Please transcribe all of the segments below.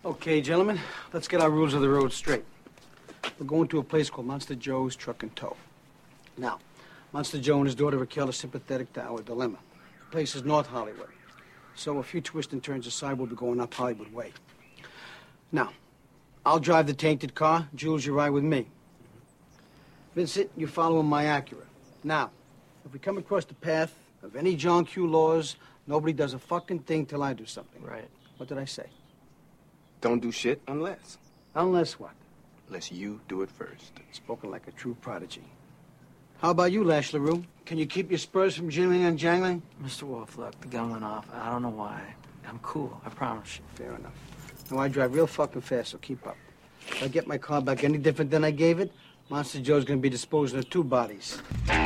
Okay, gentlemen, let's get our rules of the road straight. We're going to a place called Monster Joe's Truck and Tow. Now, Monster Joe and his daughter Raquel are sympathetic to our dilemma. The place is North Hollywood. So a few twists and turns aside, we'll be going up Hollywood Way. Now, I'll drive the tainted car. Jules, you ride with me. Vincent, you follow in my Acura. Now, if we come across the path of any John Q. laws, nobody does a fucking thing till I do something. Right. What did I say? Don't do shit unless. Unless what? Unless you do it first. Spoken like a true prodigy. How about you, Lash LaRue? Can you keep your spurs from jingling and jangling? Mr. Wolf, look, the gun went off. I don't know why. I'm cool, I promise you. Fair enough. Now, I drive real fucking fast, so keep up. If I get my car back any different than I gave it, Monster Joe's gonna be disposing of 2 bodies.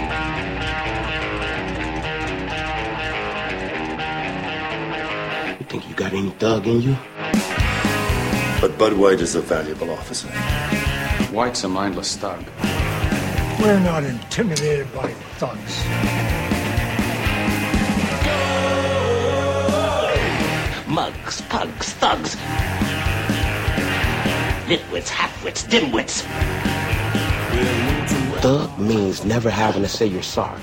You think you got any thug in you? But Bud White is a valuable officer. White's a mindless thug. We're not intimidated by thugs. Mugs, pugs, thugs. Nitwits, halfwits, dimwits. Thug means never having to say you're sorry.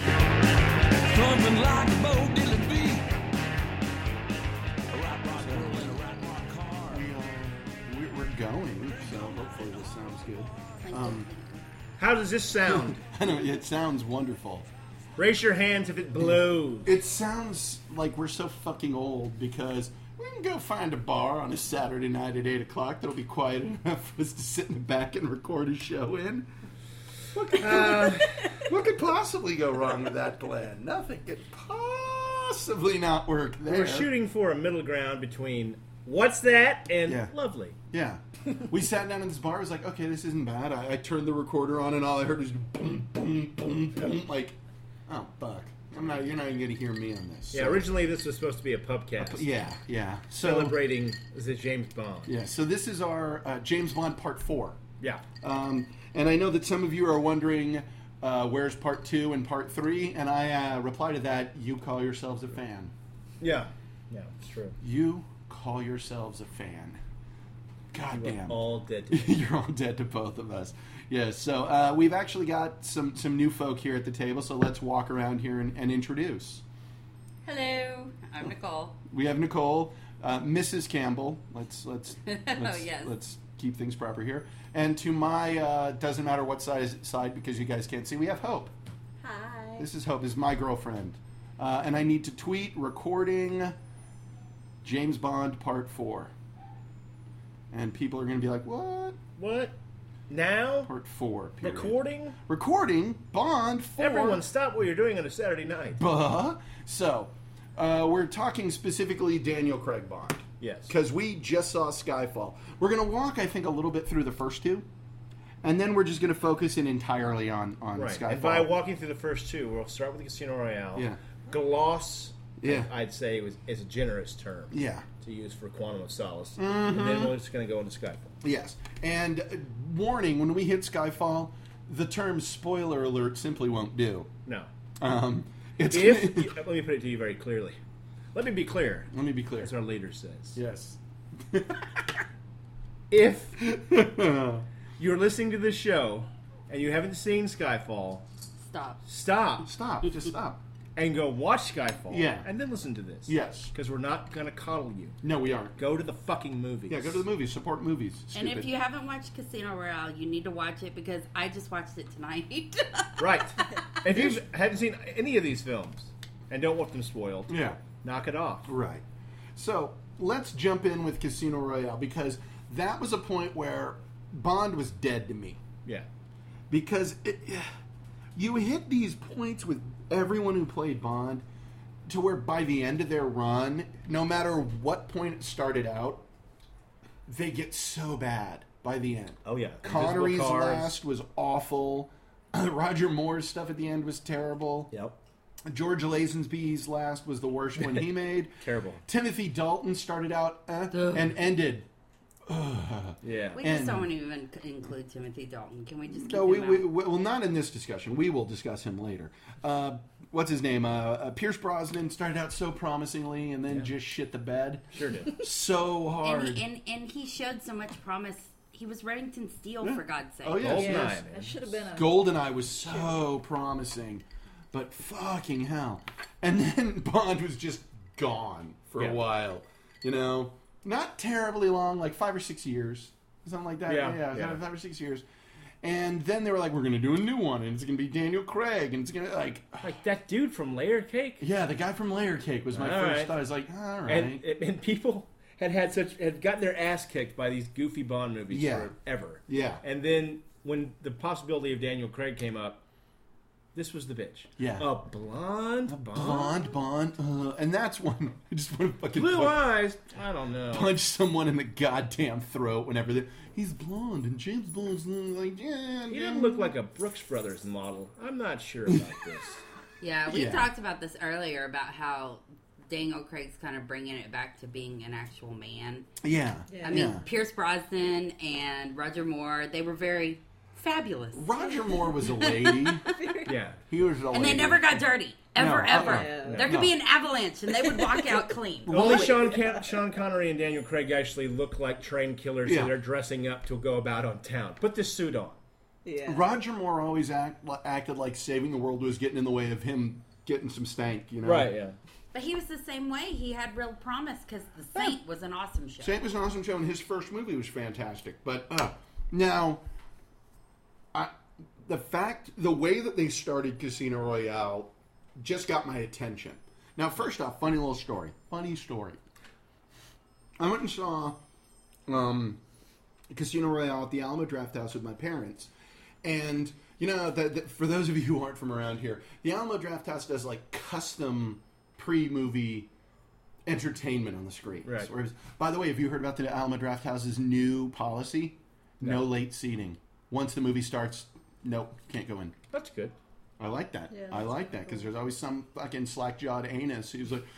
We're going, so hopefully this sounds good. How does this sound? I know, it sounds wonderful. Raise your hands if it blows. It sounds like we're so fucking old because we can go find a bar on a Saturday night at 8 o'clock that'll be quiet enough for us to sit in the back and record a show in. What could possibly go wrong with that plan? Nothing could possibly not work there. We're shooting for a middle ground between what's that and lovely. Yeah. We sat down in this bar. I was like, okay, this isn't bad. I turned the recorder on and all I heard was boom, boom, boom, boom. Like, oh, fuck. You're not even going to hear me on this. Yeah, so. Originally this was supposed to be a pubcast. Yeah. So, celebrating the James Bond. Yeah, so this is our James Bond Part 4. Yeah. And I know that some of you are wondering, where's Part 2 and Part 3? And I reply to that, you call yourselves a fan. Yeah, it's true. You call yourselves a fan. God damn. All dead to You're all dead to both of us. Yeah, so we've actually got some new folk here at the table, so let's walk around here and introduce. Hello, I'm Nicole. We have Nicole, Mrs. Campbell. Let's yes. Let's keep things proper here. And to my doesn't matter what side because you guys can't see, we have Hope. Hi. This is Hope. This is my girlfriend. And I need to tweet recording James Bond Part 4. And people are going to be like, what? What? Now? Part 4. Period. Recording? Recording Bond 4. Everyone stop what you're doing on a Saturday night. So, we're talking specifically Daniel Craig Bond. Yes. Because we just saw Skyfall. We're going to walk, I think, a little bit through the first 2. And then we're just going to focus in entirely on right. Skyfall. And by walking through the first 2, we'll start with the Casino Royale. Yeah. Gloss, yeah. I'd say, is a generous term. Yeah. To use for Quantum of Solace. Mm-hmm. And then we're just going to go into Skyfall. Yes. And warning, when we hit Skyfall, the term spoiler alert simply won't do. No. Let me put it to you very clearly. Let me be clear. Let me be clear. As our leader says. Yes. If you're listening to this show and you haven't seen Skyfall, stop. Just stop. And go watch Skyfall. Yeah. And then listen to this. Yes. Because we're not going to coddle you. No, we aren't. Go to the fucking movies. Yeah, go to the movies. Support movies. Stupid. And if you haven't watched Casino Royale, you need to watch it because I just watched it tonight. Right. If you haven't seen any of these films and don't want them spoiled, yeah, knock it off. Right. So let's jump in with Casino Royale because that was a point where Bond was dead to me. Yeah. Because you hit these points with everyone who played Bond to where by the end of their run, no matter what point it started out, they get so bad by the end. Oh, yeah. Connery's last was awful. Roger Moore's stuff at the end was terrible. Yep. George Lazenby's last was the worst one he made. Terrible. Timothy Dalton started out and ended Yeah. We just don't even include Timothy Dalton. Can we just keep No, him out? well, not in this discussion. We will discuss him later. What's his name? Pierce Brosnan started out so promisingly and then just shit the bed. Sure did. So hard. And he showed so much promise. He was Remington Steele, for God's sake. Oh, yeah. Goldeneye. That should have been a... Goldeneye was so promising, but fucking hell. And then Bond was just gone for a while. You know? Not terribly long, like 5 or 6 years. Something like that. Yeah. 5 or 6 years. And then they were like, we're going to do a new one, and it's going to be Daniel Craig, and it's going to, like that dude from Layer Cake? Yeah, the guy from Layer Cake was my first thought. I was like, all right. And people had gotten their ass kicked by these goofy Bond movies forever. Yeah. And then when the possibility of Daniel Craig came up, this was the bitch. Yeah. A blonde Bond. And that's one. I just want to fucking blue eyes. I don't know. Punch someone in the goddamn throat whenever he's blonde and James Bond's like, yeah. He didn't look like a Brooks Brothers model. I'm not sure about this. Yeah, we talked about this earlier about how Daniel Craig's kind of bringing it back to being an actual man. Yeah. I mean, Pierce Brosnan and Roger Moore, they were very fabulous. Roger Moore was a lady. Yeah. He was a lady. And they never got dirty. Ever. Yeah. There could be an avalanche and they would walk out clean. Only Sean Connery and Daniel Craig actually look like trained killers that are dressing up to go about on town. Put this suit on. Yeah. Roger Moore always acted like saving the world was getting in the way of him getting some stank, you know? Right, yeah. But he was the same way. He had real promise because The Saint was an awesome show. Saint was an awesome show, and his first movie was fantastic. But now, the way that they started Casino Royale just got my attention. Now, first off, funny little story. Funny story. I went and saw Casino Royale at the Alamo Drafthouse with my parents. And, you know, for those of you who aren't from around here, the Alamo Drafthouse does, like, custom pre-movie entertainment on the screen. Right. By the way, have you heard about the Alamo Drafthouse's new policy? No late seating. Once the movie starts, nope, can't go in. That's good. I like that. Yeah, I like that because there's always some fucking slack-jawed anus who's like,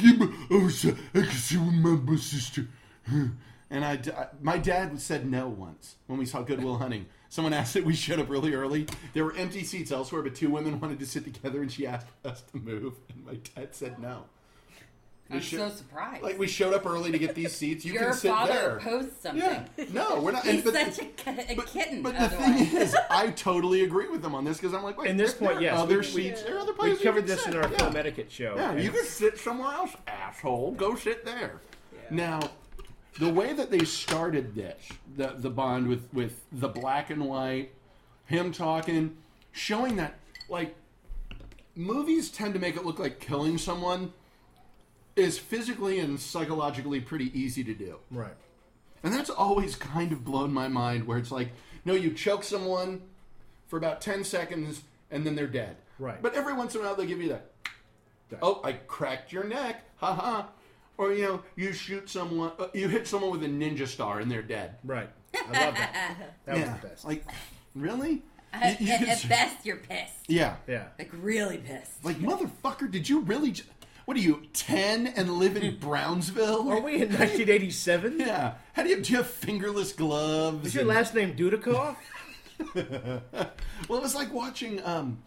I can see with my sister. And my dad said no once when we saw Good Will Hunting. Someone asked that we showed up really early. There were empty seats elsewhere, but 2 women wanted to sit together, and she asked us to move, and my dad said no. I'm so surprised. Like, we showed up early to get these seats. You Your can sit father there. posed something. Yeah. No, we're not. He's such a kitten. But the thing is, I totally agree with them on this because I'm like, wait, in this point, yes, other seats. There are other we places. covered this in our film etiquette show. Yeah, you can sit somewhere else, asshole. Go sit there. Yeah. Now, the way that they started this, the Bond with the black and white, him talking, showing that, like, movies tend to make it look like killing someone is physically and psychologically pretty easy to do. Right. And that's always kind of blown my mind, where it's like, no, you choke someone for about 10 seconds and then they're dead. Right. But every once in a while they give you that, oh, I cracked your neck, haha. Or, you know, you shoot someone, you hit someone with a ninja star and they're dead. Right. I love that. That was the best. Like, really? At best, you're pissed. Yeah. Yeah. Like, really pissed. Like, motherfucker, did you really... What are you, 10 and live in Brownsville? Are we in 1987? Yeah. Do you have fingerless gloves? Is your last name Dudikoff? Well, it's like watching...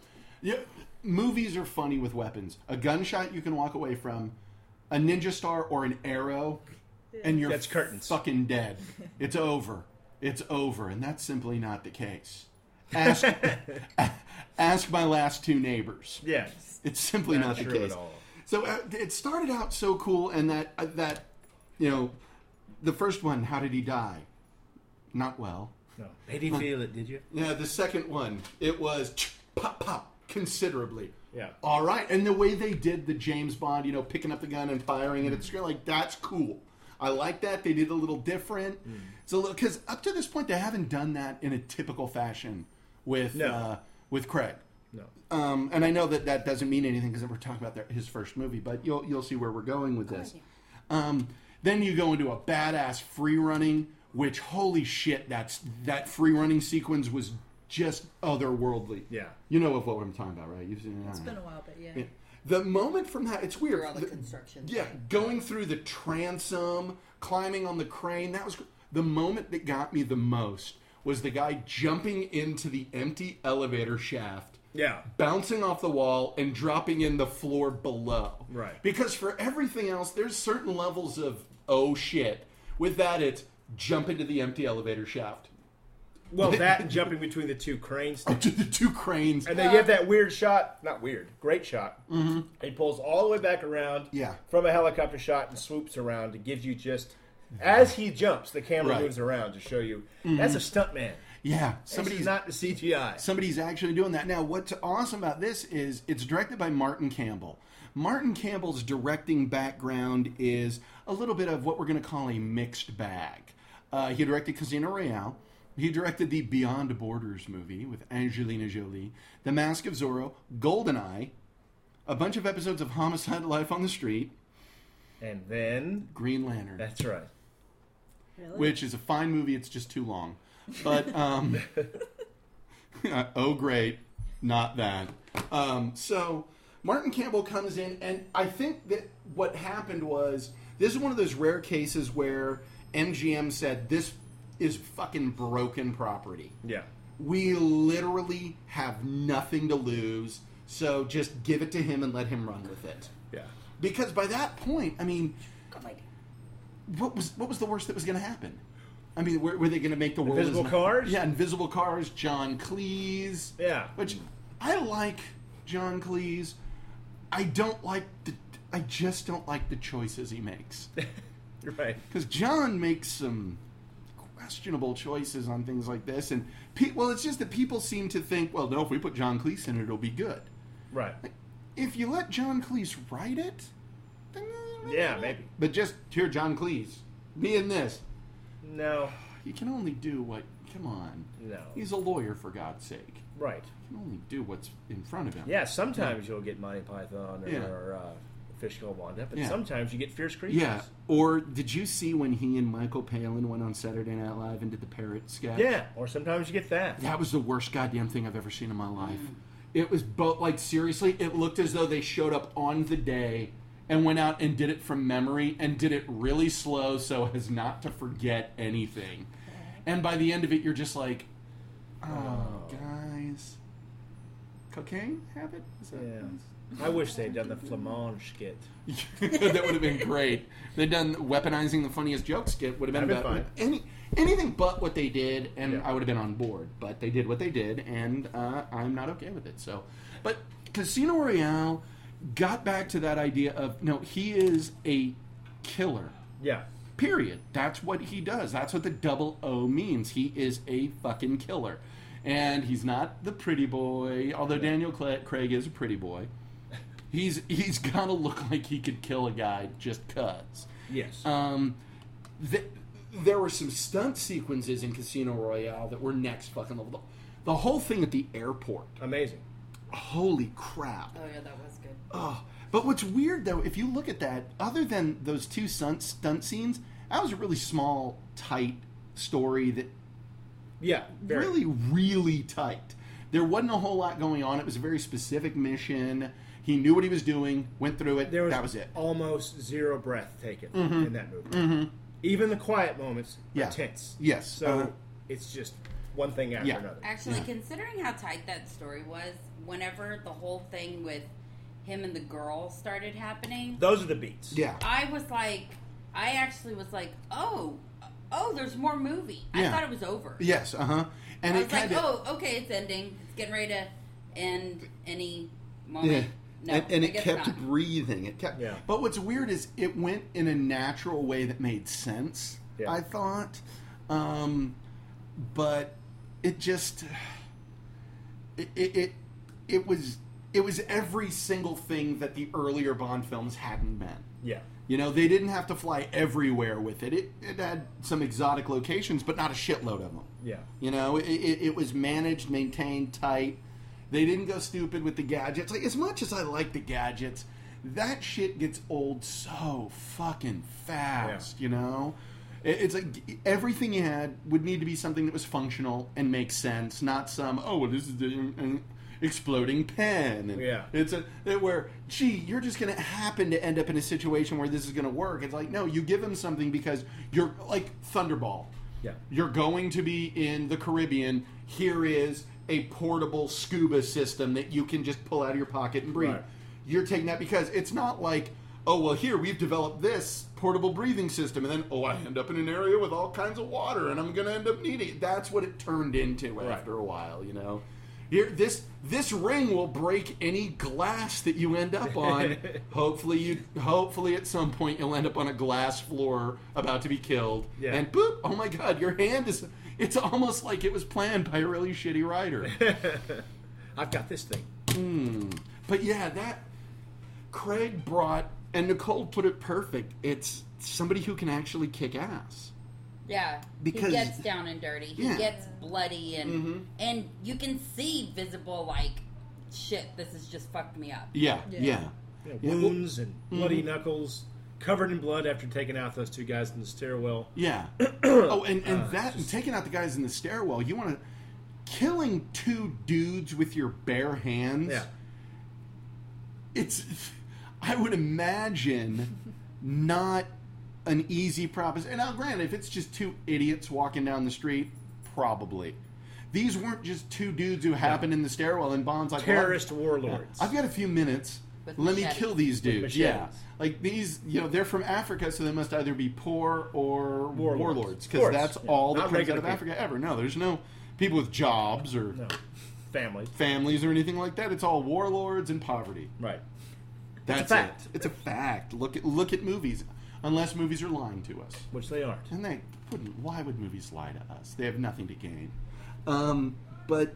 movies are funny with weapons. A gunshot you can walk away from, a ninja star or an arrow, and you're That's curtains. Fucking dead. It's over. It's over, and that's simply not the case. Ask my last 2 neighbors. Yes. It's simply not the true case. At all. So it started out so cool, and that you know, the first one, how did he die? Not well. No. Made you feel it, did you? Yeah, the second one, it was pop, pop, considerably. Yeah. All right, and the way they did the James Bond, you know, picking up the gun and firing it, it's like, that's cool. I like that. They did a little different. It's a little, because up to this point, they haven't done that in a typical fashion with Craig. No. And I know that doesn't mean anything because we're talking about his first movie, but you'll see where we're going with this. Then you go into a badass free running, which holy shit, that free running sequence was just otherworldly. Yeah. You know of what I'm talking about, right? You've seen it. It's been a while, but yeah. The moment from that, it's weird. Through all the construction. Yeah, going through the transom, climbing on the crane, The moment that got me the most was the guy jumping into the empty elevator shaft, bouncing off the wall and dropping in the floor below. Right. Because for everything else, there's certain levels of, oh shit. With that, it's jump into the empty elevator shaft. Well, that and jumping between the two cranes. To the two cranes. And then you have that weird shot. Not weird. Great shot. Mm-hmm. He pulls all the way back around from a helicopter shot and swoops around to give you just... As he jumps, the camera moves around to show you. That's a stuntman. Yeah. Somebody's not the CGI. Somebody's actually doing that. Now, what's awesome about this is it's directed by Martin Campbell. Martin Campbell's directing background is a little bit of what we're going to call a mixed bag. He directed Casino Royale. He directed the Beyond Borders movie with Angelina Jolie, The Mask of Zorro, GoldenEye, a bunch of episodes of Homicide: Life on the Street, and then Green Lantern. That's right. Really? Which is a fine movie. It's just too long. But, oh great, not that. So Martin Campbell comes in, and I think that what happened was, this is one of those rare cases where MGM said, this is fucking broken property. Yeah. We literally have nothing to lose, so just give it to him and let him run with it. Yeah. Because by that point, I mean, what was the worst that was going to happen? I mean, were they going to make the world... Invisible Cars? Yeah, Invisible Cars, John Cleese. Yeah. Which, I like John Cleese. I just don't like the choices he makes. Right. Because John makes some questionable choices on things like this. And, it's just that people seem to think, well, no, if we put John Cleese in it, it'll be good. Right. Like, if you let John Cleese write it, then... maybe. But just, here, John Cleese, me in this. No. You can only do what... Come on. No. He's a lawyer, for God's sake. Right. You can only do what's in front of him. Yeah, sometimes you'll get Monty Python or Fish Go Wanda, but sometimes you get Fierce Creatures. Yeah. Or did you see when he and Michael Palin went on Saturday Night Live and did the parrot sketch? Yeah, or sometimes you get that. That was the worst goddamn thing I've ever seen in my life. It was both, like, seriously, it looked as though they showed up on the day and went out and did it from memory and did it really slow so as not to forget anything. And by the end of it, you're just like, oh. Guys. Cocaine habit? Is that I wish they'd done the Flamand skit. That would have been great. They'd done Weaponizing the Funniest Joke skit. Would have been fun. Anything but what they did, and I would have been on board. But they did what they did, and I'm not okay with it. So, but Casino Royale got back to that idea of, no, he is a killer. Yeah. Period. That's what he does. That's what the double O means. He is a fucking killer. And he's not the pretty boy, although Daniel Craig is a pretty boy. He's got to look like he could kill a guy just 'cause. Yes. There were some stunt sequences in Casino Royale that were next fucking level. The whole thing at the airport. Amazing. Holy crap. Oh, yeah, that was good. Oh. But what's weird, though, if you look at that, other than those two stunt scenes, that was a really small, tight story that... Yeah. Very. Really, really tight. There wasn't a whole lot going on. It was a very specific mission. He knew what he was doing, went through it, that was it. Almost zero breath taken in that movie. Mm-hmm. Even the quiet moments are tense. Yes. So it's just one thing after another. Actually, considering how tight that story was, whenever the whole thing with him and the girl started happening... Those are the beats. Yeah. I actually was like, oh, there's more movie. I thought it was over. Yes, And I was like, okay, it's ending. It's getting ready to end any moment. Yeah. No, and it kept breathing. It kept. Yeah. But what's weird is it went in a natural way that made sense. Yeah. I thought, but it just it was every single thing that the earlier Bond films hadn't been. Yeah. You know, they didn't have to fly everywhere with it. It had some exotic locations, but not a shitload of them. Yeah. You know, it was managed, maintained, tight. They didn't go stupid with the gadgets. Like, as much as I like the gadgets, that shit gets old so fucking fast, you know? It's like everything you had would need to be something that was functional and makes sense, not some, this is an exploding pen. And it's you're just going to happen to end up in a situation where this is going to work. It's like, no, you give them something because you're like Thunderball. Yeah. You're going to be in the Caribbean. Here is a portable scuba system that you can just pull out of your pocket and breathe. Right. You're taking that because it's not like, oh, well, here, we've developed this portable breathing system, and then, oh, I end up in an area with all kinds of water, and I'm going to end up needing it. That's what it turned into after a while, you know? Here, this ring will break any glass that you end up on. Hopefully at some point you'll end up on a glass floor about to be killed. Yeah. And boop, oh my God, your hand is... It's almost like it was planned by a really shitty writer. I've got this thing. But yeah, that... Craig brought... And Nicole put it perfect. It's somebody who can actually kick ass. Yeah, because he gets down and dirty. He gets bloody, and you can see visible, like, shit, this has just fucked me up. Yeah. Wounds and bloody knuckles, covered in blood after taking out those two guys in the stairwell. Yeah. And taking out the guys in the stairwell, you want to... Killing two dudes with your bare hands... Yeah. It's... I would imagine not an easy proposition. Now, granted, if it's just two idiots walking down the street, probably. These weren't just two dudes who happened in the stairwell, and Bond's like... Terrorist warlords. I've got a few minutes. Let me kill these dudes. Yeah. Like, these, they're from Africa, so they must either be poor or warlords. Because that's all that comes out of Africa ever. No, there's no people with jobs or... families or anything like that. It's all warlords and poverty. Right. That's it's a fact. It's a fact. Look at movies. Unless movies are lying to us. Which they aren't. And they wouldn't. Why would movies lie to us? They have nothing to gain. But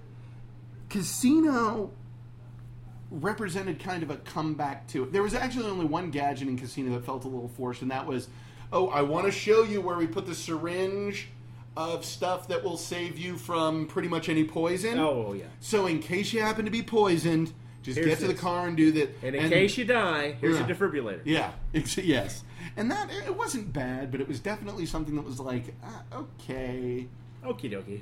Casino represented kind of a comeback to it. There was actually only one gadget in Casino that felt a little forced, and that was, I want to show you where we put the syringe of stuff that will save you from pretty much any poison. Oh, yeah. So in case you happen to be poisoned... Just get to the car and do that. And in case you die, here's a defibrillator. Yeah, yes. And that, it wasn't bad, but it was definitely something that was like, okay. Okie dokie.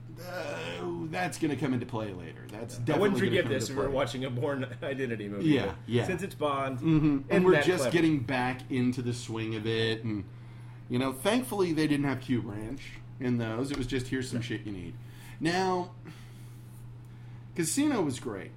That's going to come into play later. That's definitely I wouldn't forgive this if we were watching a Bourne Identity movie. Yeah. Since it's Bond. Mm-hmm. And we're just getting back into the swing of it. And, thankfully they didn't have Q Ranch in those. It was just, here's some shit you need. Now, Casino was great.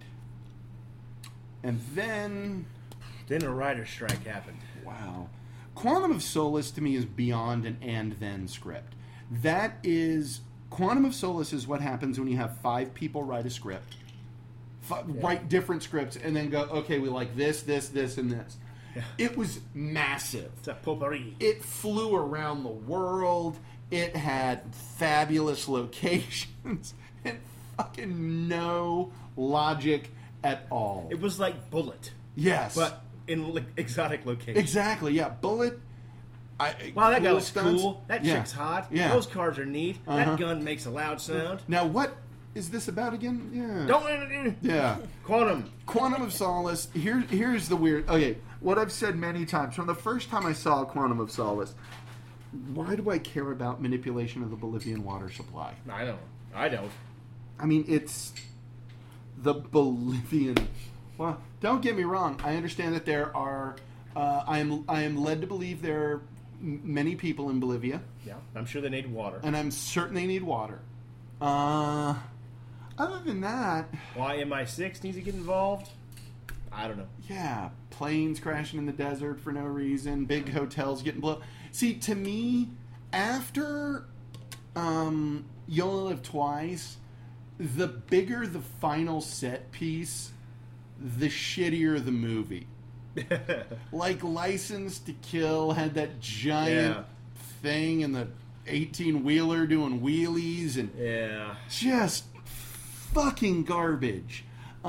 And then a writer's strike happened. Wow. Quantum of Solace to me is beyond an and-then script. That is... Quantum of Solace is what happens when you have 5 people write a script. Write different scripts and then go, okay, we like this, and this. Yeah. It was massive. It's a potpourri. It flew around the world. It had fabulous locations. And fucking no logic at all. It was like Bullet. Yes. But in exotic locations. Exactly, yeah. Bullet. Wow, that guy looks cool. That chick's hot. Yeah. Those cars are neat. That gun makes a loud sound. Now, what is this about again? Yeah. Don't... Yeah. Quantum of Solace. Here's the weird... Okay, what I've said many times, from the first time I saw Quantum of Solace, why do I care about manipulation of the Bolivian water supply? I don't. I mean, it's... The Bolivian... Well, don't get me wrong. I understand that there are... I am led to believe there are many people in Bolivia. Yeah, I'm sure they need water. And I'm certain they need water. Other than that... Why MI6 needs to get involved? I don't know. Yeah, planes crashing in the desert for no reason. Big hotels getting blown. See, to me, after You Only Live Twice... The bigger the final set piece, the shittier the movie. Like License to Kill had that giant thing and the 18-wheeler doing wheelies and just fucking garbage.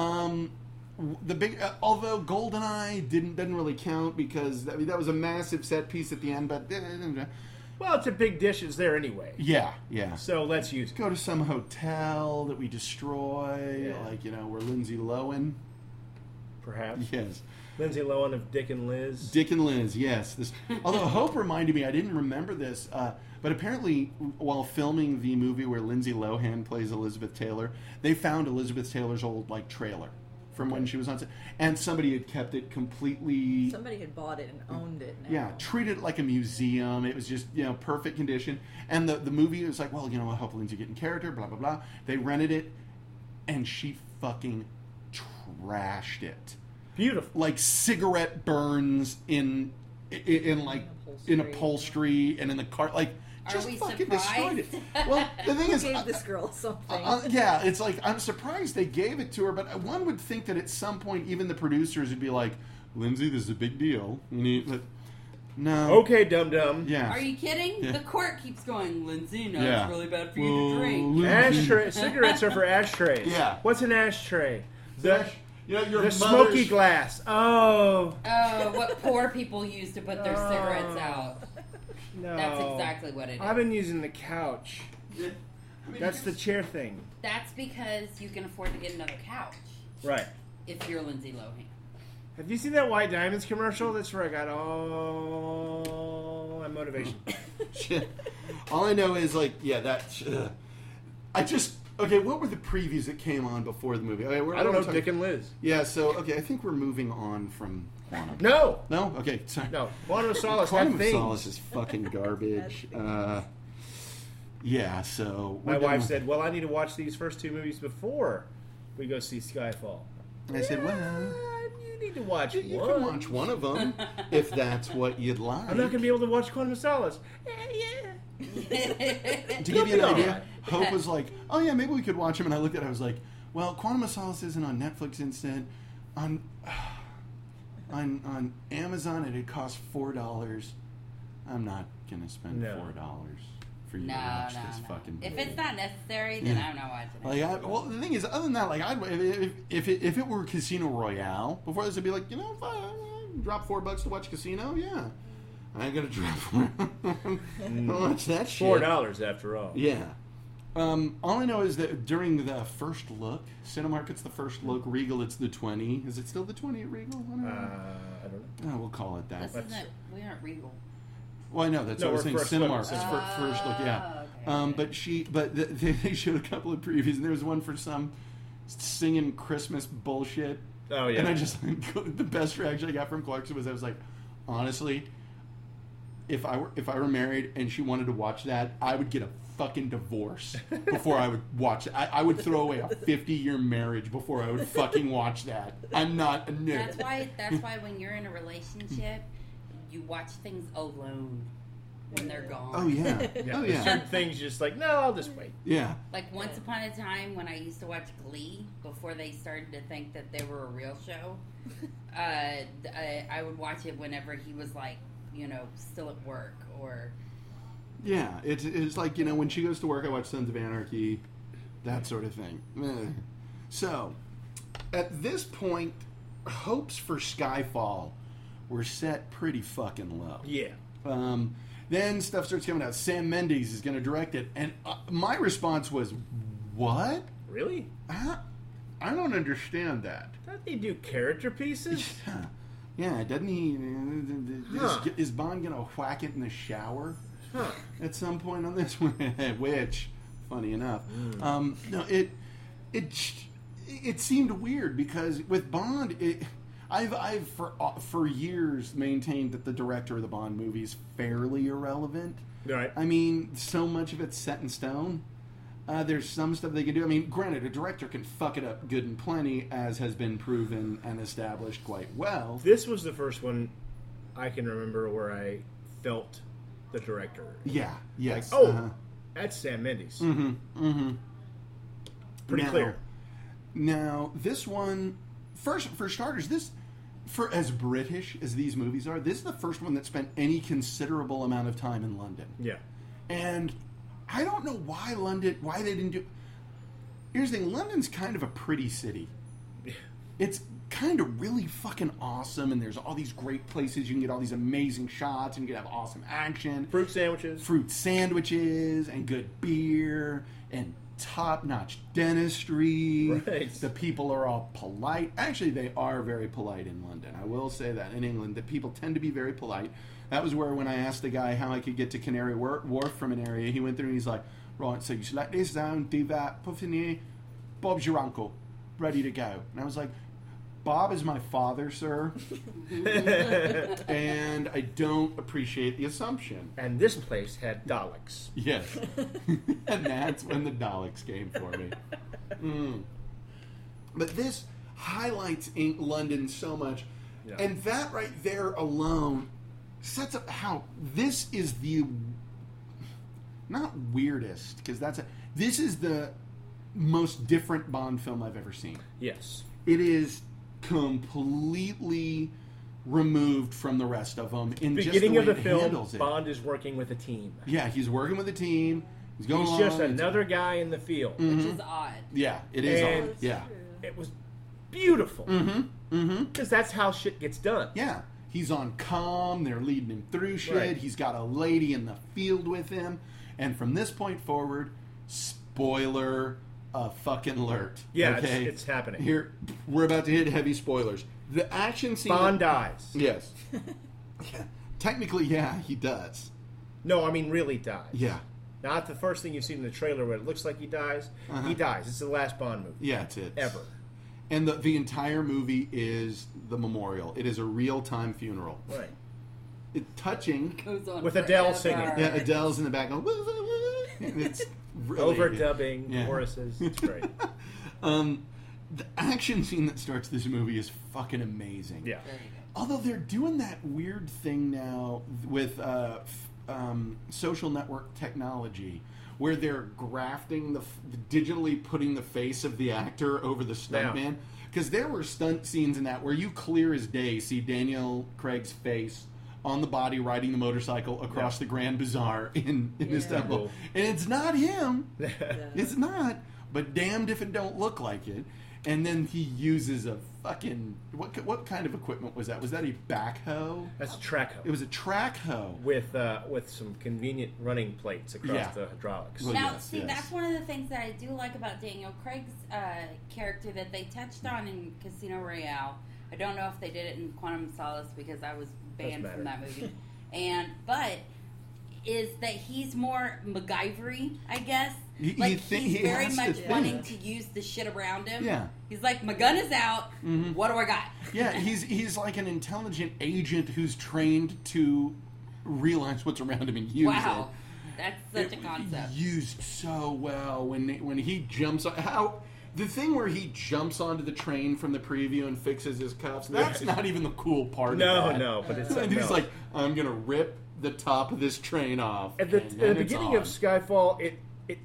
The big, although GoldenEye doesn't really count because that was a massive set piece at the end, but. Well, it's a big dish. It's there anyway. Yeah. So let's use it. Go to some hotel that we destroy, like, we're Lindsay Lohan. Perhaps. Yes. Lindsay Lohan of Dick and Liz. Dick and Liz, yes. Although Hope reminded me, I didn't remember this, but apparently while filming the movie where Lindsay Lohan plays Elizabeth Taylor, they found Elizabeth Taylor's old, trailer from when she was on set. And somebody had kept it completely... Somebody had bought it and owned it now. Yeah, treated it like a museum. It was just, perfect condition. And the movie was like, well, I hope Lindsay get in character, blah, blah, blah. They rented it, and she fucking trashed it. Beautiful. Like cigarette burns in upholstery and in the car. Like, just fucking destroyed it. Well, the thing is, gave this girl something. Yeah, it's like, I'm surprised they gave it to her, but one would think that at some point even the producers would be like, Lindsay, this is a big deal. No. Okay, dum-dum. Yeah. Are you kidding? Yeah. The court keeps going, Lindsay, no, Yeah. it's really bad for you to drink. Ashtray. Cigarettes are for ashtrays. Yeah. What's an ashtray? Your The smoky glass. Oh. Oh, what poor people use to put their cigarettes out. No. That's exactly what it is. I've been using the couch. That's the chair thing. That's because you can afford to get another couch. Right. If you're Lindsay Lohan. Have you seen that White Diamonds commercial? That's where I got all my motivation. Shit. All I know is, what were the previews that came on before the movie? Okay, I don't know, Dick and Liz. Yeah, so, I think we're moving on from Quantum. No! No? Okay, sorry. No. Quantum of Solace Quantum had of things. Solace is fucking garbage. Yeah, so... My wife said, well, I need to watch these first two movies before we go see Skyfall. I said, well... You need to watch You one. can watch one of them, if that's what you'd like. I'm not going to be able to watch Quantum of Solace. To give you an idea, Hope was like, oh yeah, maybe we could watch them. And I looked at it, I was like, well, Quantum of Solace isn't on Netflix instead. On Amazon, it had cost $4. I'm not going to spend $4 for you to watch this fucking movie. If it's not necessary, then I'm not watching it. Well, the thing is, other than that, if it were Casino Royale, before this, I'd be like, if I drop $4 to watch Casino, yeah. I ain't gonna drop watch that shit. $4 after all. Yeah. All I know is that during the first look, Cinemark, it's the first look. Regal, it's the 20. Is it still the 20 at Regal? I don't know. We'll call it that. We aren't Regal. Well, I know that's what I was saying. Cinemark is look. first look, yeah. Okay. But they showed a couple of previews, and there was one for some singing Christmas bullshit. Oh yeah. And I just the best reaction I got from Clarkson was I was like, honestly, if I were married and she wanted to watch that, I would get a fucking divorce before I would watch it. I would throw away a 50-year marriage before I would fucking watch that. I'm not a nigga. That's why when you're in a relationship, you watch things alone when they're gone. Oh yeah. Oh yeah. Certain things just like, no, I'll just wait. Yeah. Like once upon a time when I used to watch Glee before they started to think that they were a real show, I would watch it whenever he was like, still at work or... Yeah, it's like, when she goes to work, I watch Sons of Anarchy, that sort of thing. So, at this point, hopes for Skyfall were set pretty fucking low. Yeah. Then stuff starts coming out. Sam Mendes is going to direct it. And my response was, what? Really? I don't understand that. Don't they do character pieces? Yeah, doesn't he? Is Bond going to whack it in the shower at some point on this one? Which, funny enough. No, it seemed weird because with Bond, I've for years maintained that the director of the Bond movie is fairly irrelevant. Right. I mean, so much of it's set in stone. There's some stuff they can do. I mean, granted, a director can fuck it up good and plenty, as has been proven and established quite well. This was the first one I can remember where I felt the director. Yeah. Yes. Like, that's Sam Mendes. Mm-hmm. Mm-hmm. Pretty clear. Now, this one, first for starters, for as British as these movies are, this is the first one that spent any considerable amount of time in London. Yeah. And I don't know why they didn't do... Here's the thing, London's kind of a pretty city. It's kind of really fucking awesome, and there's all these great places. You can get all these amazing shots, and you can have awesome action. Fruit sandwiches, and good beer, and top-notch dentistry. Right. The people are all polite. Actually, they are very polite in London. I will say that. In England, the people tend to be very polite. That was where when I asked the guy how I could get to Canary Wharf from an area, he went through and he's like, right, so you select this down, do that, puff in here, Bob's your uncle, ready to go. And I was like, Bob is my father, sir. And I don't appreciate the assumption. And this place had Daleks. Yes. And that's when the Daleks came for me. But this highlights London so much. Yeah. And that right there alone sets up how this is the... Not weirdest, because this is the most different Bond film I've ever seen. Yes. It is completely removed from the rest of them. In beginning just the of way the it film, handles it. Bond is working with a team. Yeah, he's working with a team. He's just another guy in the field. Which is odd. Yeah, it is odd. Yeah. It was beautiful. Mm-hmm. Because that's how shit gets done. Yeah. He's on comm. They're leading him through shit. Right. He's got a lady in the field with him. And from this point forward, spoiler fucking alert. Yeah, okay? it's happening. Here, we're about to hit heavy spoilers. The action scene... Bond dies. Yes. Yeah. Technically, yeah, he does. No, I mean really dies. Yeah. Not the first thing you've seen in the trailer where it looks like he dies. Uh-huh. He dies. It's the last Bond movie. Yeah, it's it. Ever. And the entire movie is the memorial. It is a real-time funeral. Right. It's touching. Goes on with forever. Adele singing. Yeah, Adele's in the back going... And it's really overdubbing choruses. It's great. The action scene that starts this movie is fucking amazing. Yeah. Although they're doing that weird thing now with social network technology, where they're grafting digitally putting the face of the actor over the stuntman. Because there were stunt scenes in that where you clear as day see Daniel Craig's face on the body riding the motorcycle across the Grand Bazaar in Istanbul. And it's not him. It's not. But damned if it don't look like it. And then he uses a fucking... What kind of equipment was that? Was that a backhoe? That's a track hoe. It was a track hoe. With some convenient running plates across the hydraulics. Well, Now, that's one of the things that I do like about Daniel Craig's character that they touched on in Casino Royale. I don't know if they did it in Quantum of Solace because I was banned from that movie. But is that he's more MacGyver-y, I guess. He's very much wanting to use the shit around him. Yeah. He's like, my gun is out. Mm-hmm. What do I got? Yeah, he's like an intelligent agent who's trained to realize what's around him and use it. Wow. That's such a concept. Used so well when he jumps on... The thing where he jumps onto the train from the preview and fixes his cuffs, that's not even the cool part of that. No, but it's... And he's like, I'm going to rip the top of this train off. At the beginning of Skyfall, it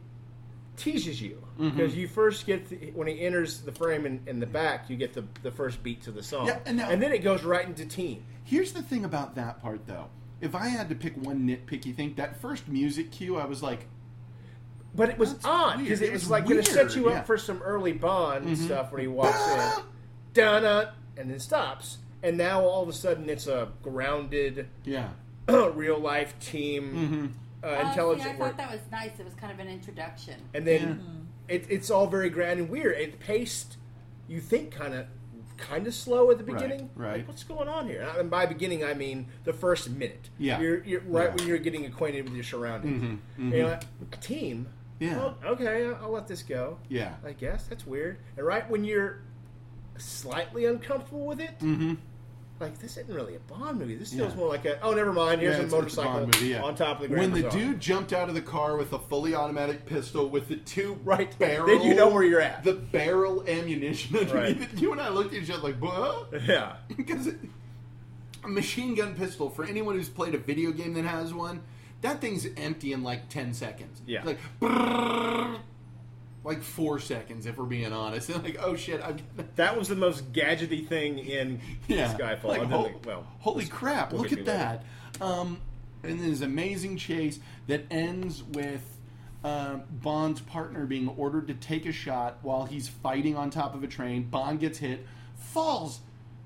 teases you. Because you first get... when he enters the frame in the back, you get the first beat to the song. Yeah, and then it goes right into Team. Here's the thing about that part, though. If I had to pick one nitpicky thing, that first music cue, I was like... But it was odd, because it was like going to set you up for some early Bond stuff when he walks in. Dun-dun, and then stops. And now all of a sudden it's a grounded, real-life team, intelligent I thought that was nice. It was kind of an introduction. And then it's all very grand and weird. It paced, you think, kind of slow at the beginning. Right. Like, what's going on here? And by beginning, I mean the first minute. Yeah. You're when you're getting acquainted with your surroundings. You know, a team... Yeah. Well, okay, I'll let this go. Yeah. I guess. That's weird. And right when you're slightly uncomfortable with it, like, this isn't really a Bond movie. This feels more like a, oh, never mind, here's a motorcycle on top of the Grand When Bazaar. the dude jumped out of the car with a fully automatic pistol with the two barrels... Then you know where you're at. The barrel ammunition underneath it. You and I looked at each other like, what? Yeah. Because a machine gun pistol, for anyone who's played a video game that has one... That thing's empty in like 10 seconds. Yeah. Like, brrr, like 4 seconds, if we're being honest. And like, oh shit. That was the most gadgety thing in Skyfall. Like, holy crap, look at that. And there's an amazing chase that ends with Bond's partner being ordered to take a shot while he's fighting on top of a train. Bond gets hit, falls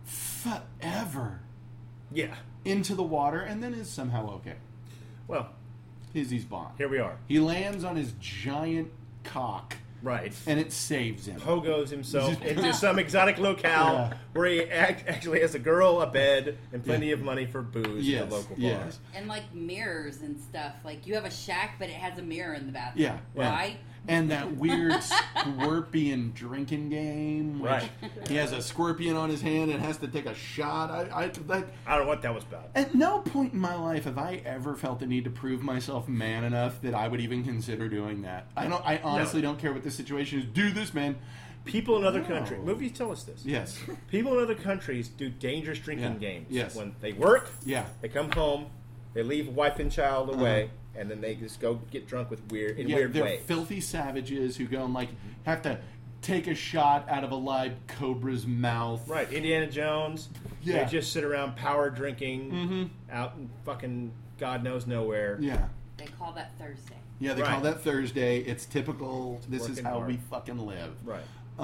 forever into the water, and then is somehow okay. Well, he's Bond. Here we are. He lands on his giant cock. Right. And it saves him. Pogos himself into some exotic locale where he actually has a girl, a bed, and plenty of money for booze at the local bar. And like mirrors and stuff. Like you have a shack, but it has a mirror in the bathroom. Yeah. Right? And that weird scorpion drinking game. Which Right. He has a scorpion on his hand and has to take a shot. I don't know what that was about. At no point in my life have I ever felt the need to prove myself man enough that I would even consider doing that. I honestly don't care what the situation is. Do this, man. People in other countries, movies tell us this. Yes. People in other countries do dangerous drinking games. Yes. When they work, yeah, they come home, they leave wife and child away, and then they just go get drunk with weird they're ways. filthy savages who go and like have to take a shot out of a live cobra's mouth. Right, Indiana Jones. Yeah. They just sit around power drinking out in fucking God knows nowhere. Yeah. They call that Thursday. Yeah, they call that Thursday. It's typical. This is working how hard. we fucking live. Right.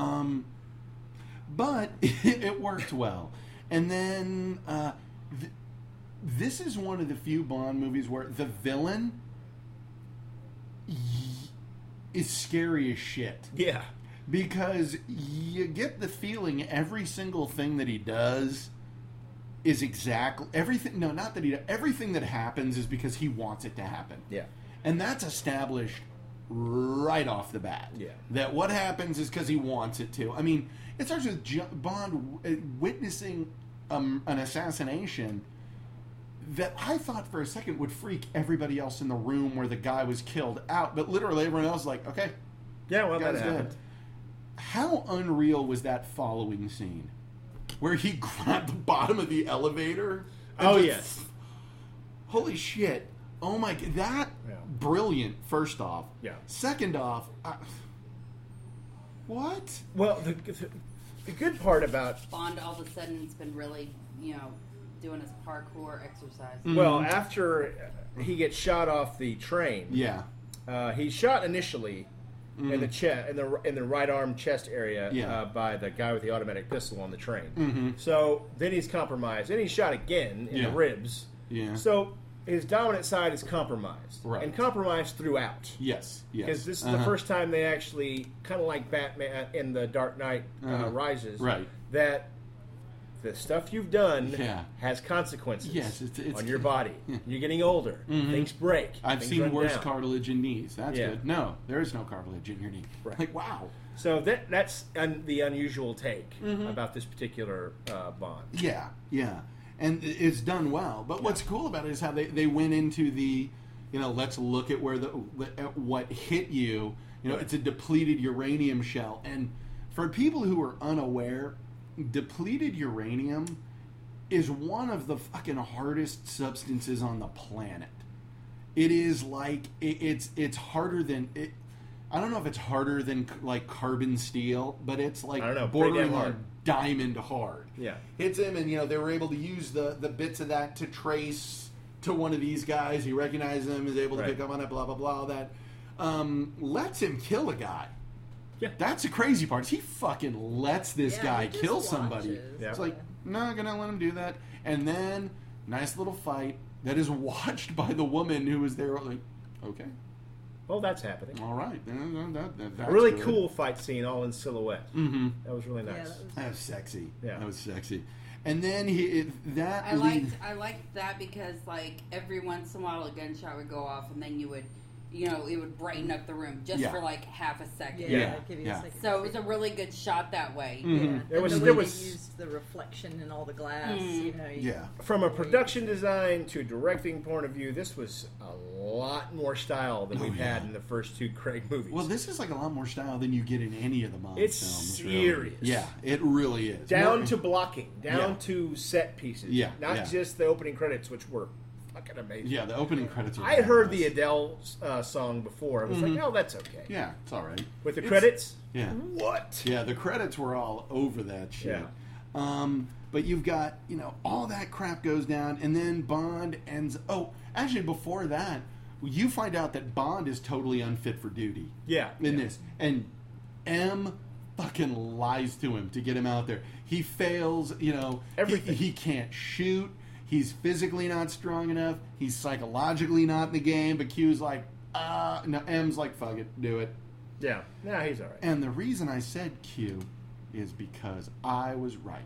But it worked well. And then this is one of the few Bond movies where the villain is scary as shit. Yeah. Because you get the feeling every single thing that he does is exactly everything. No, not that he does. Everything that happens is because he wants it to happen. Yeah. And that's established right off the bat. Yeah. That what happens is because he wants it to. I mean, it starts with Bond witnessing an assassination that I thought for a second would freak everybody else in the room where the guy was killed out. But literally everyone else was like, okay. Yeah, well, that guy's happened. dead. How unreal was that following scene? Where he grabbed the bottom of the elevator? and Oh, just- yes. Holy shit. Oh my god. That, brilliant, first off. Yeah. Second off, what? Well, the good part about... Bond all of a sudden has been really, doing his parkour exercise. Well, after he gets shot off the train... Yeah. He's shot initially in the chest, in the right arm chest area by the guy with the automatic pistol on the train. So then he's compromised. Then he's shot again in the ribs. Yeah. So his dominant side is compromised, and compromised throughout. Yes. Because this is the first time they actually, kind of like Batman in the Dark Knight Rises, right? That the stuff you've done Yeah. has consequences. Yes, it's on your body. You're getting older. Things break. I've Things seen run worse down. cartilage in knees. That's Yeah. good. No, there is no cartilage in your knee. Right. Like, wow. So that's the unusual take about this particular Bond. Yeah, yeah. And it's done well. But what's cool about it is how they went into the, let's look at where at what hit you. It's a depleted uranium shell. And for people who are unaware, depleted uranium is one of the fucking hardest substances on the planet. It is like it's harder than it. I don't know if it's harder than like carbon steel, but it's like I don't know, bordering pretty damn hard. on diamond hard. Yeah. Hits him, and they were able to use the bits of that to trace to one of these guys. He recognized them, is able to pick up on it. Blah blah blah. All that lets him kill a guy. Yeah, that's the crazy part. Is he fucking lets this guy he kill just somebody. watches. Yeah. It's like, no, gonna let him do that. And then nice little fight that is watched by the woman who was there. Like, okay. Well, that's happening. All right. That's A really good. cool fight scene, all in silhouette. Mm-hmm. That was really nice. That was sexy. Yeah. That was sexy. And then I liked that because like every once in a while a gunshot would go off and then you would, it would brighten up the room just for like half a second. Give you a second. So it was a really good shot that way. Yeah, There was used the reflection in all the glass. From a production design to a directing point of view, this was a lot more style than we've had in the first two Craig movies. Well, this is like a lot more style than you get in any of the Bond It's films. serious. Really. Yeah, it really is. Down More- to blocking, down to set pieces. Yeah, Not yeah. just the opening credits, which were fucking amazing. Yeah, the opening credits are I heard badass. the Adele song before. I was like, oh, that's okay. Yeah, it's all right. With the It's- credits? Yeah. What? Yeah, the credits were all over that shit. Yeah. But you've got, all that crap goes down, and then Bond ends... Oh, actually, before that, you find out that Bond is totally unfit for duty. Yeah. In this. And M fucking lies to him to get him out there. He fails, Everything. He can't shoot. He's physically not strong enough. He's psychologically not in the game. But Q's like, no, M's like, fuck it, do it. Yeah. Nah, he's all right. And the reason I said Q is because I was right.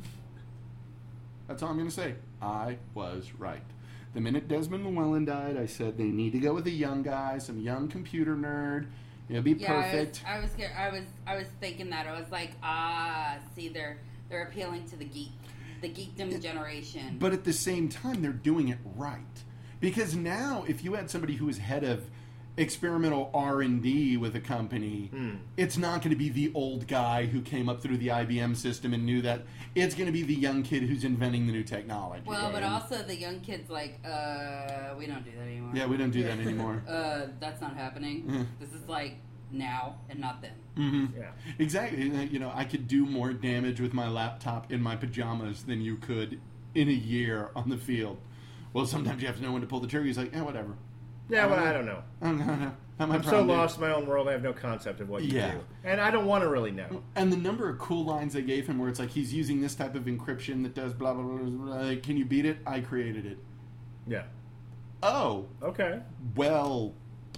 That's all I'm going to say. I was right. The minute Desmond Llewellyn died, I said they need to go with a young guy, some young computer nerd. It'll be perfect. I was thinking that. I was like, see, they're appealing to the geekdom generation. But at the same time, they're doing it right. Because now, if you had somebody who was head of experimental R&D with a company, it's not going to be the old guy who came up through the IBM system and knew that. It's going to be the young kid who's inventing the new technology. Well, but also the young kids like, we don't do that anymore. Yeah, we don't do that anymore. That's not happening. This is like now and not then. Mm-hmm. Yeah, exactly. You know, I could do more damage with my laptop in my pajamas than you could in a year on the field. Well, sometimes you have to know when to pull the trigger. He's like, whatever. Yeah, well, I don't know. I'm so lost in my own world, I have no concept of what you do. And I don't want to really know. And the number of cool lines they gave him where it's like, he's using this type of encryption that does blah, blah, blah, blah. Like, can you beat it? I created it. Yeah. Oh. Okay. Well,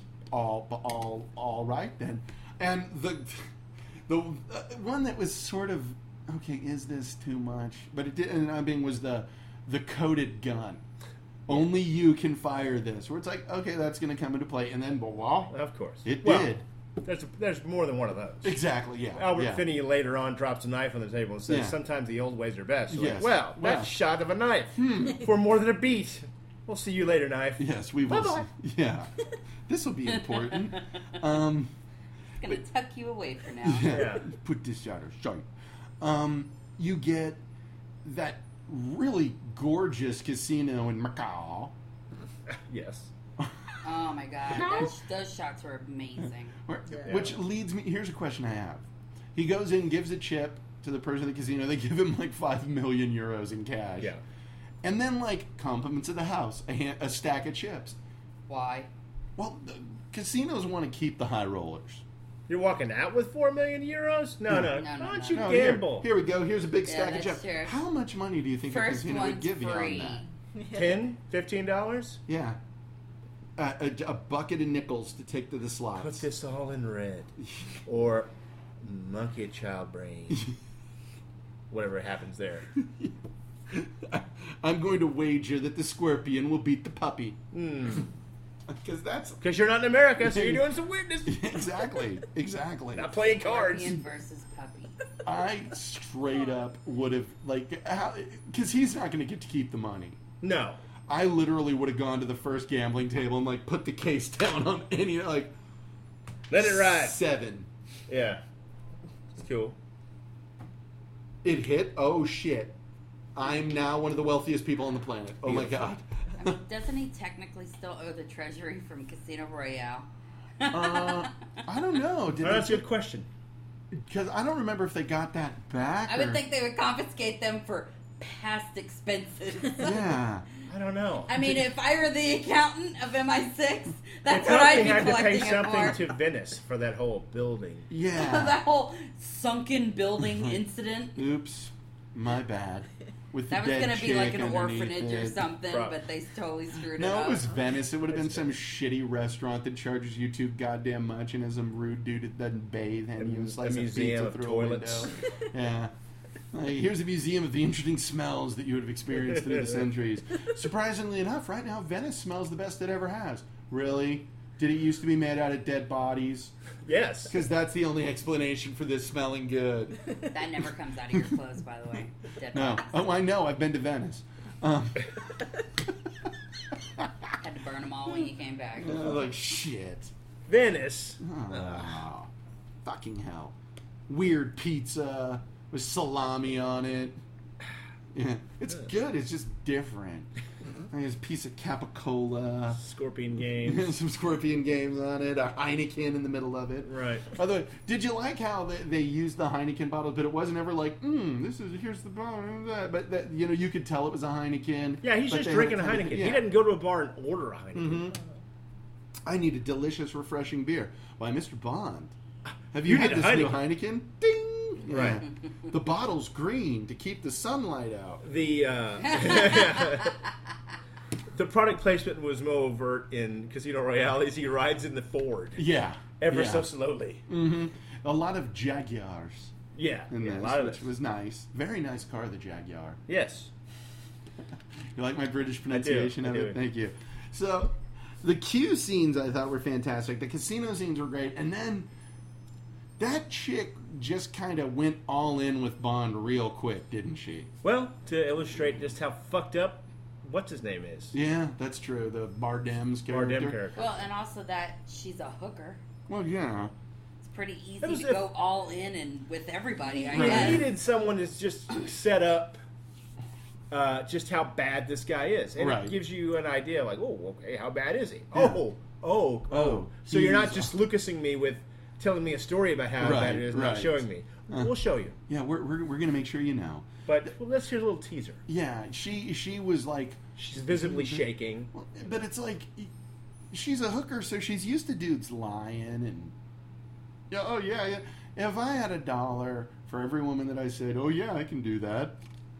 all right then. And the one that was sort of, okay, is this too much? But it didn't, was the coded gun. Only you can fire this. Where it's like, okay, that's going to come into play, and then, blah, of course, it did. There's more than one of those. Exactly, yeah. Albert Finney later on drops a knife on the table and says, sometimes the old ways are best. You're Yes. like, that shot of a knife for more than a beat. We'll see you later, knife. Yes, we will. Bye-bye. Yeah. This will be important. It's going to tuck you away for now. Yeah. Put this out of sight. You get that really gorgeous casino in Macau. Yes. Oh my god, those shots were amazing. Which leads me, here's a question I have. He goes in, gives a chip to the person at the casino. They give him like 5 million euros in cash. Yeah. And then like compliments of the house, a stack of chips. Why? Well, the casinos want to keep the high rollers. You're walking out with 4 million euros? No. Why don't you gamble? Here we go. Here's a big stack of chips. True. How much money do you think a casino would give you on that? $10, $15? Yeah. A bucket of nickels to take to the slots. Put this all in red. Or monkey child brain. Whatever happens there. I'm going to wager that the scorpion will beat the puppy. Because you're not in America, so you're doing some weirdness. Exactly. Not playing cards. Scorpion versus puppy. I straight up would have, because he's not going to get to keep the money. No. I literally would have gone to the first gambling table and put the case down on any let it ride. 7. Yeah. It's cool. It hit. Oh shit. I'm now one of the wealthiest people on the planet. Oh my god. I mean, doesn't he technically still owe the treasury from Casino Royale? I don't know. That's a good question. Because I don't remember if they got that back. I would think they would confiscate them for past expenses. Yeah. I don't know. I mean, if I were the accountant of MI6, that's they what I'd be had collecting to pay something for. to Venice for that whole building. Yeah. That whole sunken building incident. Oops. My bad. With that the was going to be like an orphanage or something, but they totally screwed it up. No, it was Venice. It would have been some shitty restaurant that charges you too goddamn much and has some rude dude that doesn't bathe and you slice a pizza through toilets. a window. Yeah. Here's a museum of the interesting smells that you would have experienced through the centuries. Surprisingly enough, right now, Venice smells the best it ever has. Really? Did it used to be made out of dead bodies? Yes. Because that's the only explanation for this smelling good. That never comes out of your clothes, by the way. Dead No. bodies. Oh, I know. I've been to Venice. Had to burn them all when you came back. Shit. Venice? Oh, fucking hell. Weird pizza with salami on it. Yeah, it's good. It's just different. There's a piece of Capicola. Scorpion Games. Some Scorpion Games on it. A Heineken in the middle of it. Right. By the way, did you like how they used the Heineken bottle, but it wasn't ever like, here's the bottle, but that, you could tell it was a Heineken. Yeah, he's just drinking a Heineken. Yeah. He didn't go to a bar and order a Heineken. Mm-hmm. I need a delicious, refreshing beer. Why, Mr. Bond, have you had this new Heineken? Ding! Yeah. Right. The bottle's green to keep the sunlight out. The product placement was more overt in Casino Royale as he rides in the Ford. Yeah. Ever so slowly. Mm-hmm. A lot of Jaguars. Yeah. In this, a lot of which was nice. Very nice car, the Jaguar. Yes. You like my British pronunciation of it? Thank you. So, The Q scenes I thought were fantastic. The casino scenes were great. And then that chick just kind of went all in with Bond real quick, didn't she? Well, to illustrate just how fucked up what's his name is. Yeah, that's true. The Bardem's character. Bardem character. Well, and also that she's a hooker. Well, yeah. It's pretty easy to go all in and with everybody, I guess. I needed someone that's just set up just how bad this guy is. And it gives you an idea like, oh, okay, how bad is he? Yeah. Oh. So you're not just Lucasing me with telling me a story about how bad it is, not showing me. We'll show you. Yeah, we're going to make sure you know. But let's hear a little teaser. Yeah, she was like... She's visibly shaking. But it's like, she's a hooker, so she's used to dudes lying and... Yeah. If I had $1 for every woman that I said, oh yeah, I can do that,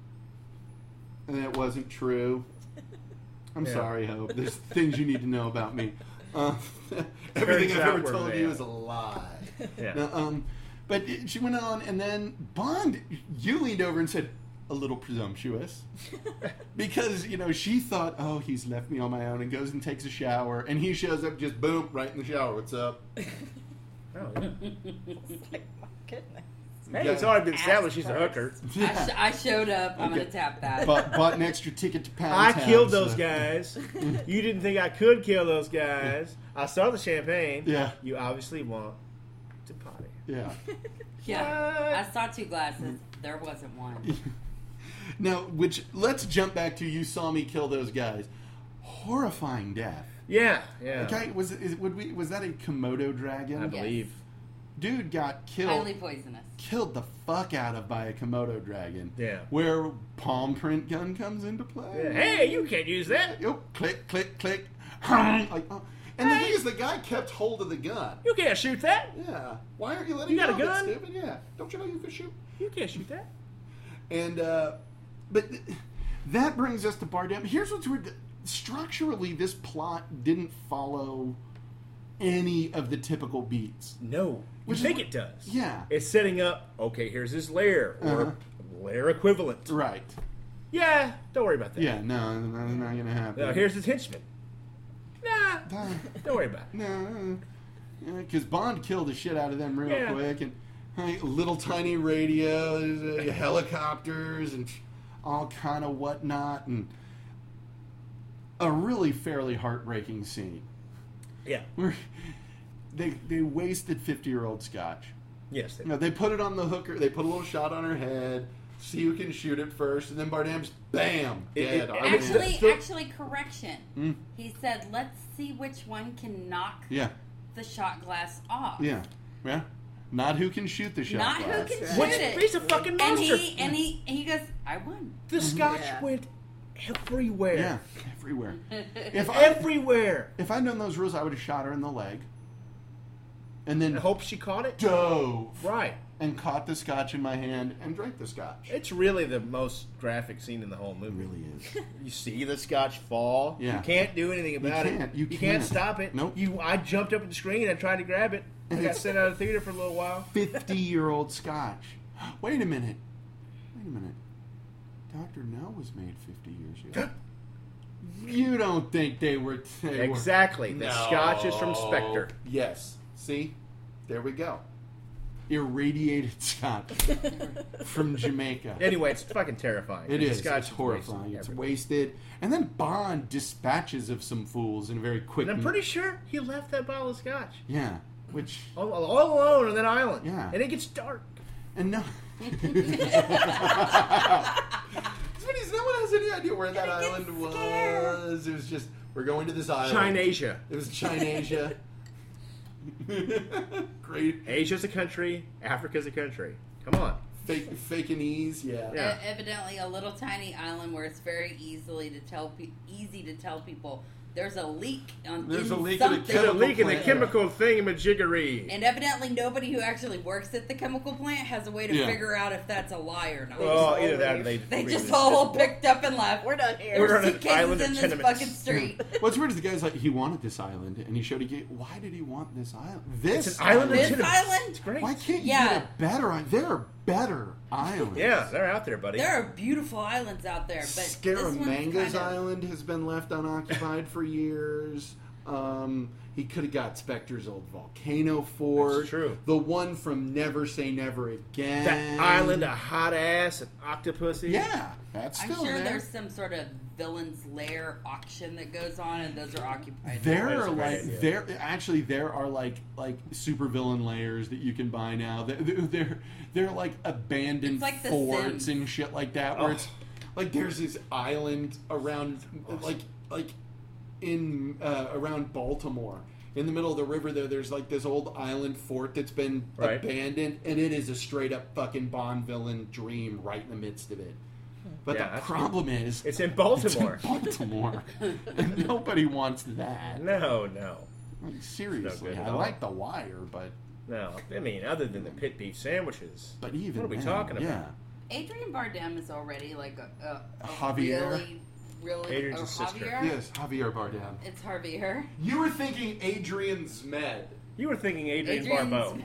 and it wasn't true, I'm sorry, Hope. There's things you need to know about me. Everything I've ever told you is a lie. Yeah. Now, but she went on, and then Bond, you leaned over and said, a little presumptuous. Because, she thought, oh, he's left me on my own, and goes and takes a shower, and he shows up just, boom, right in the shower. What's up? Oh, yeah. It's like, my goodness. Hey, it's already been established she's a hooker. Yeah. I showed up. I'm going to tap that. Bought an extra ticket to Pound I Town, killed those guys. You didn't think I could kill those guys. I saw the champagne. Yeah. You obviously want to potty. Yeah. Yeah. I saw 2 glasses. There wasn't one. Now, let's jump back to you saw me kill those guys. Horrifying death. Yeah. Okay, was that a Komodo dragon? I believe. Dude got killed. Highly poisonous. Killed the fuck out of by a Komodo dragon. Yeah. Where palm print gun comes into play. Yeah. Hey, you can't use that. Click, click, click. And the thing is, the guy kept hold of the gun. You can't shoot that. Yeah. Why aren't you letting You got a go? gun? That's stupid. Yeah. Don't you know you can shoot? You can't shoot that. And, but that brings us to Bardem. Here's what's weird. Structurally, this plot didn't follow any of the typical beats. No. You think it does. Yeah. It's setting up, okay, here's his lair, or lair equivalent. Right. Yeah, don't worry about that. Yeah, no, that's not going to happen. Now, here's his henchman. Nah, don't worry about it. No. Because Bond killed the shit out of them real quick, and little tiny radios, helicopters, and all kind of whatnot, and a really fairly heartbreaking scene. Yeah. Where they wasted 50-year-old Scotch. Yes. They put it on the hooker. They put a little shot on her head. See who can shoot it first, and then Bardem's bam dead. Actually, correction. He said, "Let's see which one can knock the shot glass off." Yeah. Not who can shoot the shot Not glass. who can shoot it. He's a fucking monster. And he goes, "I won." The Scotch went everywhere. Yeah, everywhere. Everywhere. If I'd known those rules, I would have shot her in the leg. And then I hope she caught it. Dove. Right. And caught the Scotch in my hand and drank the Scotch. It's really the most graphic scene in the whole movie. It really is. You see the Scotch fall. Yeah. You can't do anything about it. You can't stop it. Nope. I jumped up at the screen and I tried to grab it. I got sent out of the theater for a little while. 50-year-old Scotch. Wait a minute. Dr. No was made 50 years ago. You don't think they were... Exactly. The Scotch is from Spectre. Yes. See? There we go. Irradiated Scotch from Jamaica. Anyway, it's fucking terrifying. It is. Scotch It's horrifying. It's wasted. And then Bond dispatches of some fools in a very quick... And I'm pretty sure he left that bottle of Scotch. Yeah. Which... All alone on that island. Yeah. And it gets dark. And no... No one has any idea where that island was. It was just, we're going to this island. Chinasia. It was Chinasia. Great. Asia's a country. Africa's a country. Come on. Fakinese, yeah. Evidently a little tiny island where it's very easy to tell people there's a leak on There's a leak something. There's a leak in the chemical thingamajiggery. And evidently nobody who actually works at the chemical plant has a way to figure out if that's a lie or not. Well, either that or they just all picked up and left. We're done here. We're on an suitcases island of in this tenements. fucking street. What's weird is the guy's like, he wanted this island, and he showed why did he want this island? It's an island of This tenements. island? It's great. Why can't you get a better island? There are better islands. Yeah, they're out there, buddy. There are beautiful islands out there, but Scaramanga's Island has been left unoccupied for years. He could have got Spectre's old volcano fort. That's true. The one from Never Say Never Again. That island of hot ass and octopussy. Yeah, that's I'm still sure there. there's some sort of villain's lair auction that goes on, and those are occupied. There That's are a great like idea. there are like supervillain layers that you can buy now. They're like abandoned It's like The forts Sims. and shit like that. Where it's like there's this island around like in around Baltimore. In the middle of the river there's like this old island fort that's been Right. abandoned, and it is a straight up fucking Bond villain dream right in the midst of it. But Yeah, the that's problem is It's in Baltimore. It's in Baltimore. And nobody wants that. No. Like, seriously, good at I all. like The Wire, but No. I mean, other than the pit beef sandwiches. but even What are we then, talking about? Yeah, Adrian Bardem is already like a Javier? really Adrian's or his sister. Javier? yes, Javier Bardem. It's Javier. You were thinking Adrian Zmed. You were thinking Adrian Adrian's- Barbeau.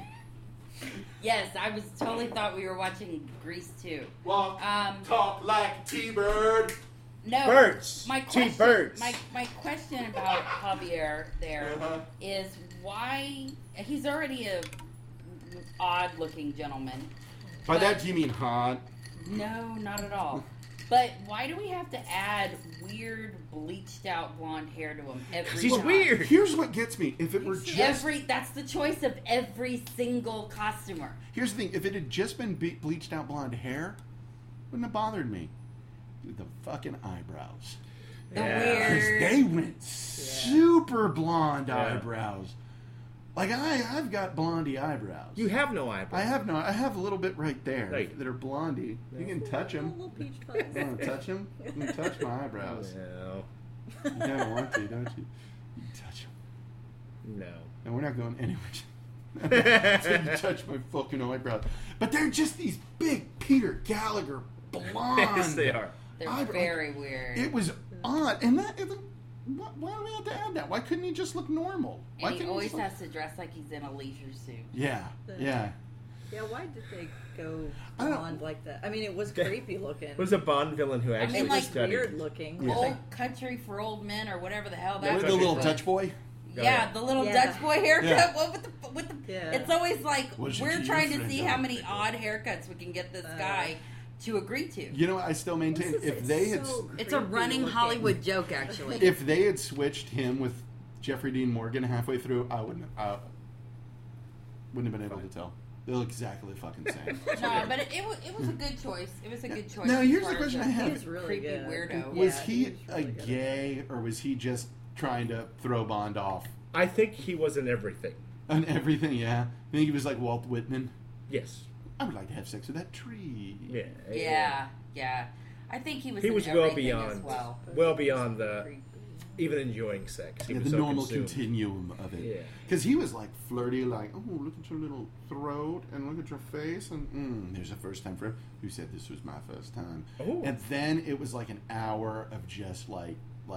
Yes, I was totally thought we were watching Grease too. Walk, Um, talk like T-Bird. No, Birds. My T question, birds. My question about Javier there is Uh-huh. why he's already a odd-looking gentleman. By But- that, do you mean hot? No, not at all. But why do we have to add weird bleached out blonde hair to him every He's time? weird. Here's what gets me. If it were just... That's the choice of every single costumer. Here's the thing. If it had just been bleached out blonde hair, wouldn't have bothered me. The fucking eyebrows. The Yeah. Because weird. they went super blonde Yeah. eyebrows. Like I've got blondie eyebrows. You have no eyebrows. I have no. I have a little bit right there Right. that are blondie. You can touch them. Little peach fuzz. You want to touch them? You can touch my eyebrows. No. You kind of want to, don't you? You can touch them. No. And we're not going anywhere. So you touch my fucking eyebrows. But they're just these big Peter Gallagher blonde. Yes, they are. They're eyebrows. very weird. It was odd, and that. Why do we have to add that? Why couldn't he just look normal? Why and he couldn't always just look- has to dress like he's in a leisure suit. Yeah, yeah. Yeah, why did they go I don't know. blonde like that? I mean, it was creepy looking. It was a Bond villain who actually mean, like, studied. weird looking. Yeah. Old Country for Old Men or whatever the hell that With was. the little Right. Dutch boy. Yeah, the little Yeah. Dutch boy haircut. Yeah. What with the Yeah. It's always like What's we're your trying to friend see on how it? many odd haircuts we can get this guy to agree to. You know, I still maintain This is- if it's they had so It's a creepy running looking. Hollywood joke, actually. if they had switched him with Jeffrey Dean Morgan halfway through, I wouldn't have been able to tell. They look exactly the fucking same. No, but it was a good choice. It was a good choice. Now, as here's far the question as I a have. He was really creepy good. weirdo. Was Yeah, he he was a really good. gay, or was he just trying to throw Bond off I think he was in everything. on everything? Yeah, I think he was like Walt Whitman. Yes. I would like to have sex with that tree. Yeah. Yeah. I think he was. He in was well everything beyond, as well. well beyond the even enjoying sex. He Yeah, was the so normal consumed. continuum of it. Yeah. Because he was like flirty, like, oh, look at your little throat and look at your face. And there's a first time for him. Who said this was my first time? Oh. And then it was like an hour of just like,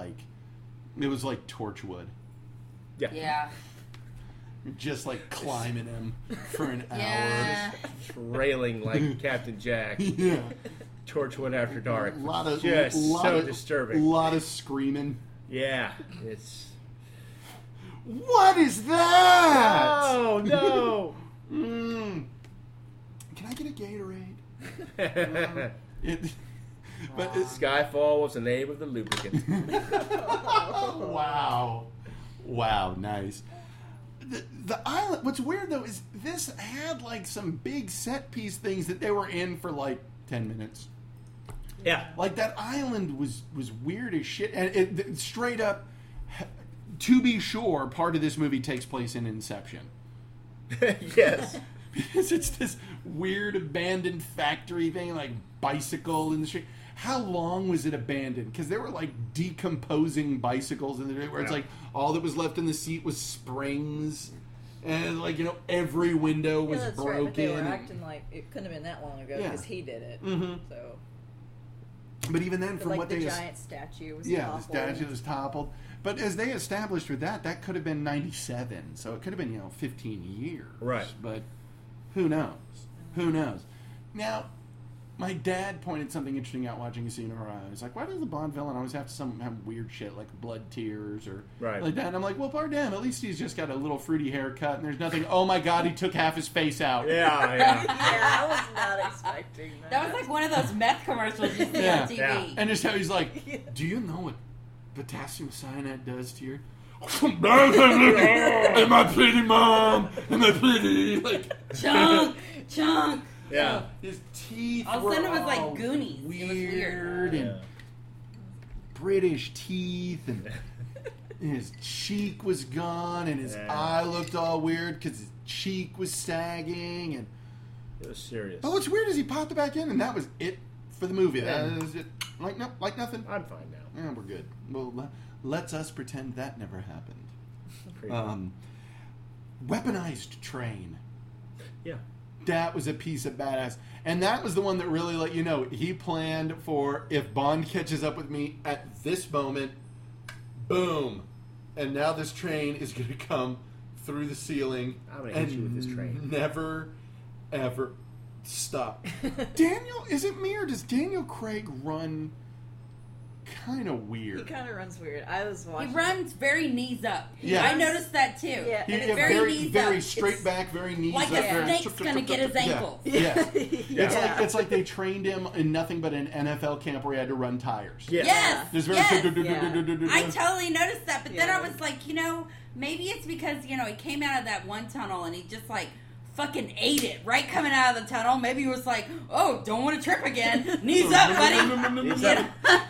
it was like Torchwood. Yeah. Yeah. Just like climbing him for an Yeah. Trailing like Captain Jack. hour. Yeah. Torchwood After Dark. A lot of, Just so of, disturbing. A lot of screaming. Yeah. It's. What is that? Oh, no! Can I get a Gatorade? But it's, Skyfall was the name of the lubricant. wow. Wow, nice. The island, what's weird though is this had like some big set piece things that they were in for like 10 minutes. Yeah. Like that island was weird as shit. And it straight up, to be sure, part of this movie takes place in Inception. Yes. Because it's this weird abandoned factory thing, like bicycle in the street. How long was it abandoned? Because there were like decomposing bicycles in the where it's like all that was left in the seat was springs, and like every window was Yeah, that's broken. right, but they were acting like it couldn't have been that long ago Yeah. because he did it. Mhm. So, But even then, but from like what the they giant statue was the toppled. statue was toppled. But as they established with that could have been 97, so it could have been 15 years. Right. But who knows? Who knows? Now, My dad pointed something interesting out watching Casino Royale. He's like, why does the Bond villain always have to have weird shit like blood tears or like that? And I'm like, well, pardon, at least he's just got a little fruity haircut and there's nothing, oh my god, he took half his face out. Yeah, I was not expecting that. That was like one of those meth commercials you see on TV. Yeah. And just how he's like, do you know what potassium cyanide does to your... Am I pretty, Mom? Am I pretty? Like... Chunk! Yeah. His teeth all of a sudden it was like Goonies. Weird and British teeth, and his cheek was gone, and his eye looked all weird because his cheek was sagging, and it was serious. But what's weird is he popped it back in, and that was it for the movie. That is it. Like nothing. I'm fine now. Yeah, we're good. Well, let's us pretend that never happened. Weaponized train. Yeah. That was a piece of badass. And that was the one that really let you know he planned for if Bond catches up with me at this moment, boom. And now this train is going to come through the ceiling I'm going to hit you with this train. Never, ever stop. Daniel, is it me or does Daniel Craig run kind of weird? He kind of runs weird. I was watching. He runs very knees up. Yeah. I noticed that too. Yeah. And it's very knees very up. straight back, very knees like up. a snake's going to get his ankles. Yeah. It's like they trained him in nothing but an NFL camp where he had to run tires. Yes. Just very I totally noticed that, but then I was like, maybe it's because, he came out of that one tunnel and he just like fucking ate it right coming out of the tunnel. Maybe he was like, oh, don't want to trip again. Knees up, buddy. Knees up.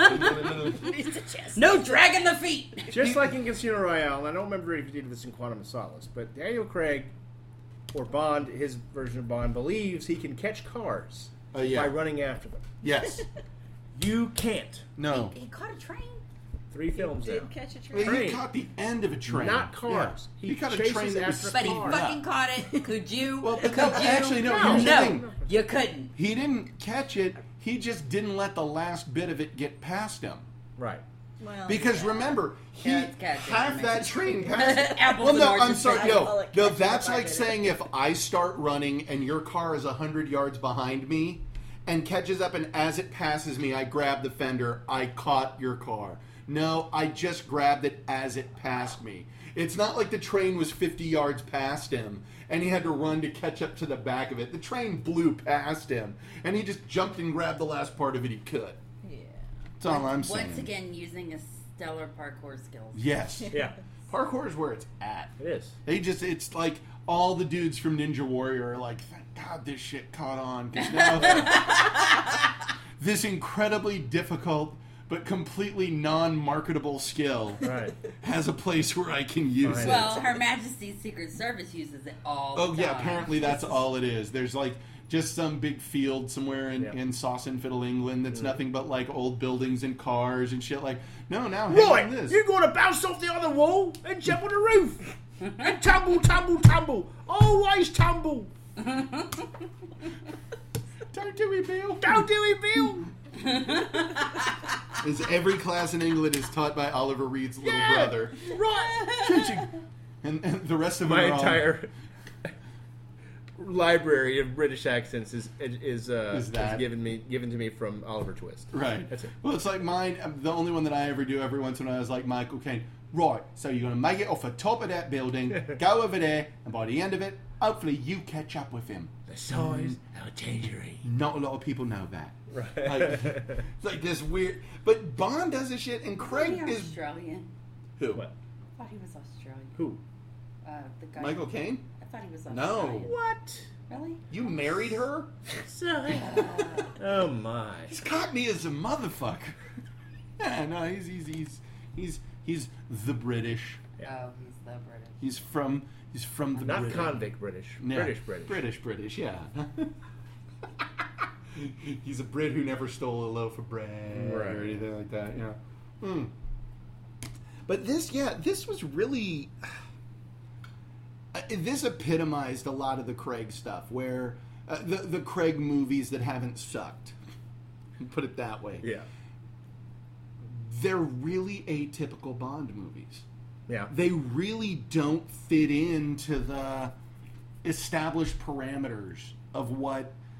No dragging the feet. Just like in Casino Royale, and I don't remember if he did this in Quantum of Solace, but Daniel Craig, or Bond, his version of Bond, believes he can catch cars by running after them. Yes. You can't. No. He caught a train. 3 films Did now. catch a train. He caught the end of a train. Not cars. Yeah. He caught a train that was But he speeding fucking up. caught it. Could you? Well, Could no, you? actually, no. Here's the thing. No, you couldn't. He didn't catch it. He just didn't let the last bit of it get past him. Right. Well, Because remember, half that train passed. Apples Well, and no, oranges. I'm sorry. I'll No, let catch that's it if I like did it. saying if I start running and your car is 100 yards behind me and catches up, and as it passes me, I grab the fender. I caught your car. No, I just grabbed it as it passed me. It's not like the train was 50 yards past him and he had to run to catch up to the back of it. The train blew past him and he just jumped and grabbed the last part of it he could. Yeah. That's all I'm saying. Once again, using a stellar parkour skills. Yes. Yeah. Parkour is where it's at. It is. It's like all the dudes from Ninja Warrior are like, thank God this shit caught on. Because now this incredibly difficult but completely non-marketable skill has a place where I can use it. Well, Her Majesty's Secret Service uses it all the time. Oh, yeah, apparently that's all it is. There's like just some big field somewhere in Sawsonfiddle, England that's nothing but like old buildings and cars and shit. Like, no, now hang on this. You're going to bounce off the other wall and jump on the roof. And tumble, tumble, tumble. Always tumble. Don't Dewey Bill. Don't Dewey Bill. As every class in England is taught by Oliver Reed's little brother. Right. And the rest of My them are entire library of British accents is given to me from Oliver Twist. Right. That's it. Well, it's like mine. The only one that I ever do every once in a while is like Michael Caine. Right, so you're going to make it off the top of that building, go over there, and by the end of it, hopefully you catch up with him. The size of a tangerine. Not a lot of people know that. Right. It's like this weird. But Bond does this shit, and Craig is Australian. Who? What? I thought he was Australian. Who? The guy. Michael Caine? I thought he was No. Australian. What? Really? You married her? Oh my! He's Cockney as a motherfucker. Yeah, no, he's the British. Oh, he's the British. He's from the Not British. convict British. Yeah. British. Yeah. He's a Brit who never stole a loaf of bread or anything like that. Yeah. But this was really. This epitomized a lot of the Craig stuff, where the Craig movies that haven't sucked. Put it that way. Yeah. They're really atypical Bond movies. Yeah. They really don't fit into the established parameters of what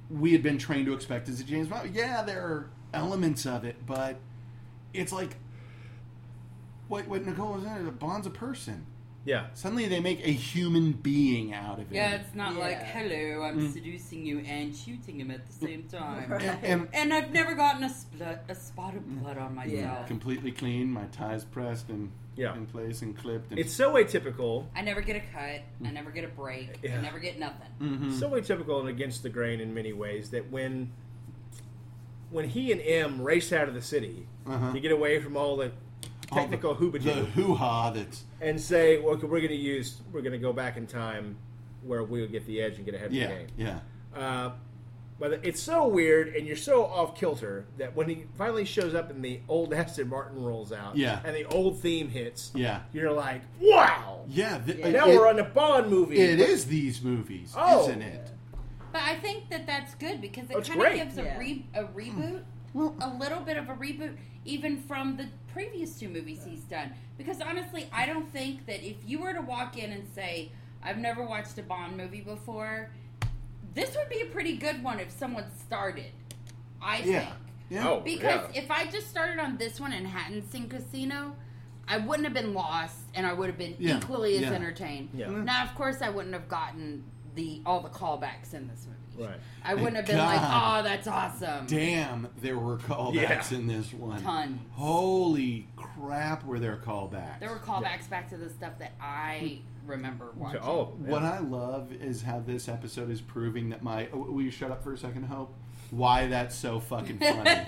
we had been trained to expect as a James Bond. Yeah, there are elements of it, but it's like what Nicole was saying. Bond's a person. Yeah. Suddenly they make a human being out of it. Yeah, it's not like, hello, I'm seducing you and shooting him at the same time. Right. And I've never gotten a spot of blood on myself. Yeah. Completely clean, my ties pressed and in place and clipped. And it's so atypical. I never get a cut. I never get a break. Yeah. I never get nothing. Mm-hmm. So atypical and against the grain in many ways that when he and M race out of the city to get away from all the technical the hoo-ha that's... and say, well, we're going to go back in time where we'll get the edge and get ahead of the game. Yeah. But it's so weird, and you're so off kilter that when he finally shows up and the old Aston Martin rolls out, and the old theme hits, you're like, wow! Yeah. Now we're on a Bond movie. It is these movies, isn't it? But I think that's good because it kind great. of gives a reboot, a little bit of a reboot, even from the previous 2 movies he's done. Because honestly, I don't think that if you were to walk in and say, I've never watched a Bond movie before, this would be a pretty good one if someone started, I think. Yeah. Because if I just started on this one and hadn't seen Casino, I wouldn't have been lost and I would have been equally as entertained. Yeah. Now, of course, I wouldn't have gotten all the callbacks in this movie. Right. I wouldn't have been like, oh, that's awesome. Damn, there were callbacks in this one. Tons. Holy crap, were there callbacks. There were callbacks back to the stuff that I remember watching. What I love is how this episode is proving that will you shut up for a second, Hope? Why that's so fucking funny.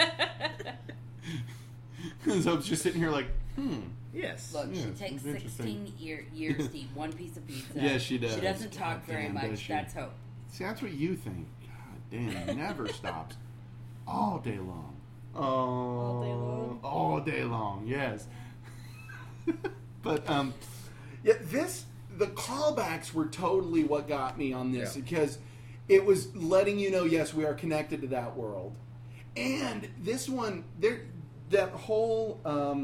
Because Hope's just sitting here like, Yes. Look, she takes 16 years to eat one piece of pizza. Yeah, she does. She doesn't talk very much. That's Hope. See, that's what you think. God damn, never stops. All day long. All day long? All day long, yes. But, the callbacks were totally what got me on this because it was letting you know, yes, we are connected to that world. And this one, that whole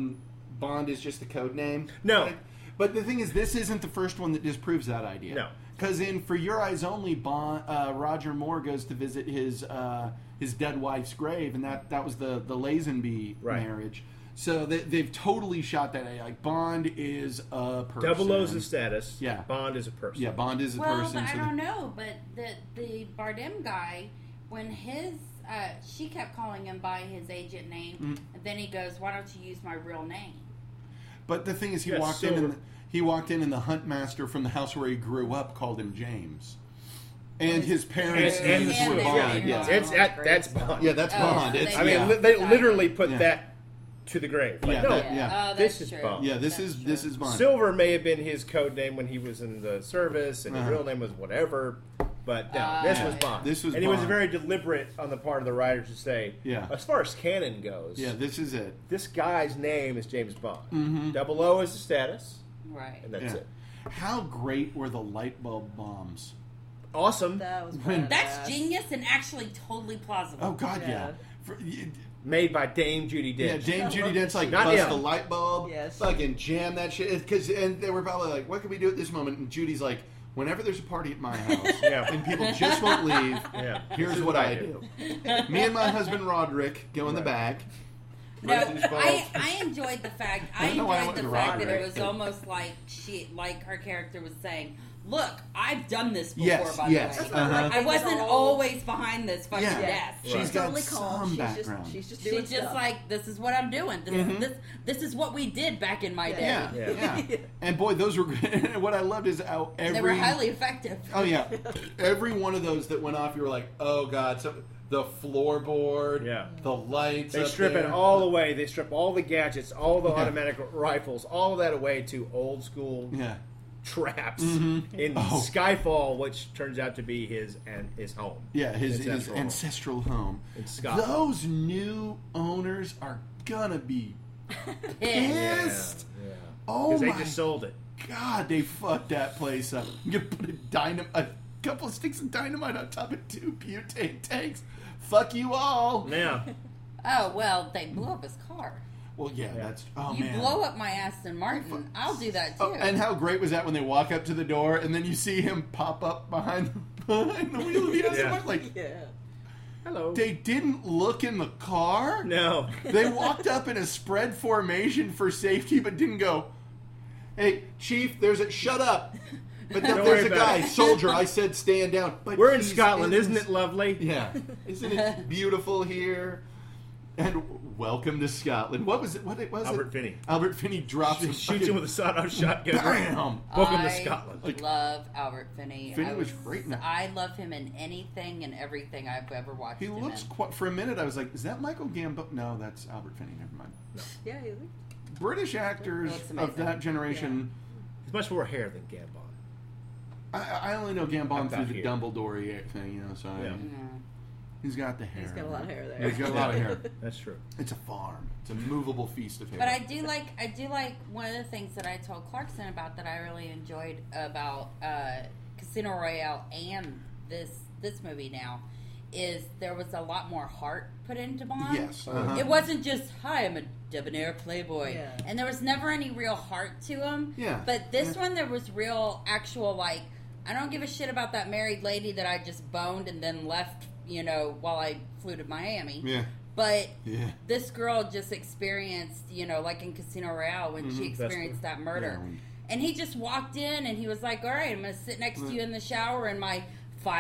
Bond is just a code name. No. Right? But the thing is, this isn't the first one that disproves that idea. No. Because in For Your Eyes Only, Roger Moore goes to visit his dead wife's grave, and that was the Lazenby marriage. So they've totally shot that. Like, Bond is a person. 00's a status. Yeah. Bond is a person. Yeah, Bond is a person. Well, I don't know, but the Bardem guy, when she kept calling him by his agent name, and then he goes, "Why don't you use my real name?" But the thing is, he walked in, and the huntmaster from the house where he grew up called him James. And his parents' names were Bond. That's Bond. Yeah, that's Bond. They literally put that to the grave. Like, this is Bond. Yeah, this is Bond. Silver may have been his code name when he was in the service, and his real name was whatever. But no, this was Bond. This was and Bond. It was very deliberate on the part of the writers to say, as far as canon goes, this is it. This guy's name is James Bond. Mm-hmm. 00 is the status. Right. And that's it. How great were the light bulb bombs? Awesome. That's genius and actually totally plausible. Oh, God, yeah. Made by Dame Judi Dench. Yeah, Dame Judi Dench, like, Not bust him. the light bulb, fucking jam that shit. And they were probably like, what can we do at this moment? And Judy's like, whenever there's a party at my house and people just won't leave, here's what I do. Me and my husband Roderick go in the back. No, I enjoyed the fact. I enjoyed the fact that it was almost like her character was saying, "Look, I've done this before." By the way, I wasn't always behind this fucking desk. She's got some background. She's just like, "This is what I'm doing. This is what we did back in my day." Yeah. And boy, those were great. What I loved is how they were highly effective. Oh yeah, every one of those that went off, you were like, "Oh God!" So the floorboard, the lights. They strip it all away. They strip all the gadgets, all the automatic rifles, all of that away to old school traps in Skyfall, which turns out to be his home. Yeah, his ancestral home. In Scotland. Those new owners are gonna be pissed. Yeah. Oh my! Because they just sold it. God, they fucked that place up. You could put a couple of sticks of dynamite on top of 2 butane tanks. Fuck you all. Yeah. Oh, well, they blew up his car. Well, that's... Oh, you man. blow up my Aston Martin, I'll do that, too. Oh, and how great was that when they walk up to the door and then you see him pop up behind the wheel of the Aston Martin? Like, Hello. They didn't look in the car? No. They walked up in a spread formation for safety, but didn't go, hey, Chief, shut up. But then there's a guy, soldier, I said stand down. But we're in Scotland, isn't it lovely? Yeah. Isn't it beautiful here? And welcome to Scotland. What was it? Albert Finney. Albert Finney drops him. Shoots him with a sawed-off shotgun. Bam! Welcome to Scotland. I love Albert Finney. Finney was great in that. I love him in anything and everything I've ever watched. He looks quite. For a minute, I was like, "Is that Michael Gambon?" No, that's Albert Finney. Never mind. No. Yeah, he looked. British actors of that generation. He's much more hair than Gambon. I only know Gambon through the Dumbledore thing, you know. So he's got the hair. He's got a lot of hair there. He's got a lot of hair. That's true. It's a farm. It's a movable feast of hair. But I do like one of the things that I told Clarkson about that I really enjoyed about Casino Royale and this movie now is there was a lot more heart put into Bond. Yes. It wasn't just, hi, I'm a debonair playboy. Yeah. And there was never any real heart to him. Yeah. But this one, there was real, actual, like, I don't give a shit about that married lady that I just boned and then left, while I flew to Miami. Yeah. But this girl just experienced, like in Casino Royale when she experienced that murder. Yeah. And he just walked in and he was like, all right, I'm going to sit next to you in the shower in my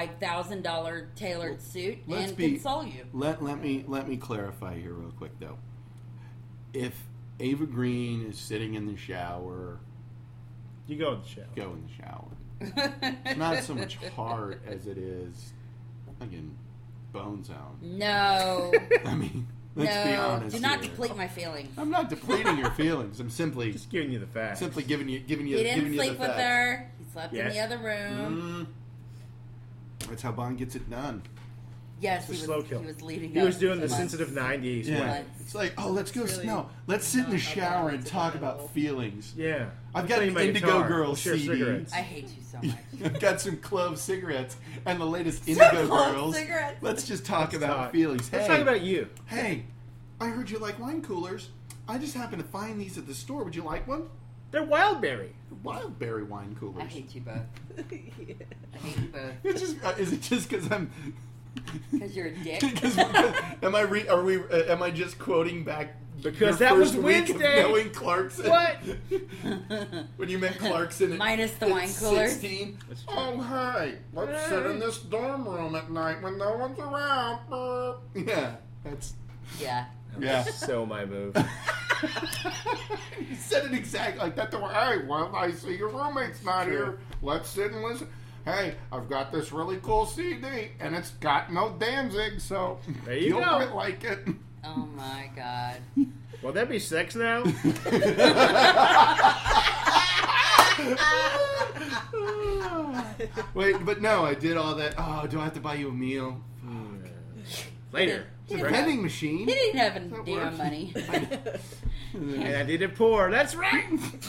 $5,000 tailored suit and console you. Let me clarify here real quick, though. If Ava Green is sitting in the shower... You go in the shower. Go in the shower. It's not so much heart as it is, again, bone zone. No. I mean, let's be honest. Do not here. deplete my feelings. I'm not depleting your feelings. I'm simply just giving you the facts. Simply giving you He giving didn't you sleep the with facts. her. He slept in the other room. That's how Bond gets it done. Yes, It's a slow kill. He was leading He up was doing to the months. sensitive 90s. Yeah. one. It's like, let's go. Let's sit in the shower and talk about feelings. Yeah. I've got an my Indigo guitar. Girls We'll share CD. cigarettes. I hate you so much. I've got some Clove cigarettes and the latest Indigo Clove Girls. cigarettes. Let's just talk about feelings. Let's Hey, talk about you. Hey, I heard you like wine coolers. I just happened to find these at the store. Would you like one? They're Wildberry. Wildberry wine coolers. I hate you both. I hate you both. It's just, is it just because I'm... Because you're a dick. Am I just quoting back Because your that was first week of Wednesday. knowing Clarkson? What? When you met Clarkson Minus the at wine cooler. 16? Oh, hi. Let's sit in this dorm room at night when no one's around. Yeah, that's... Yeah. Yeah. So my move. You said it exactly like that. Hey, well, I see your roommate's not here. Let's sit and listen. Hey, I've got this really cool CD, and it's got no Danzig, so There you you'll go. might like it. Oh my god. Will that be sex now? Wait, but no, I did all that. Oh, do I have to buy you a meal? Later. It's a vending machine. He didn't have any That damn works. money. And I did it poor. That's right.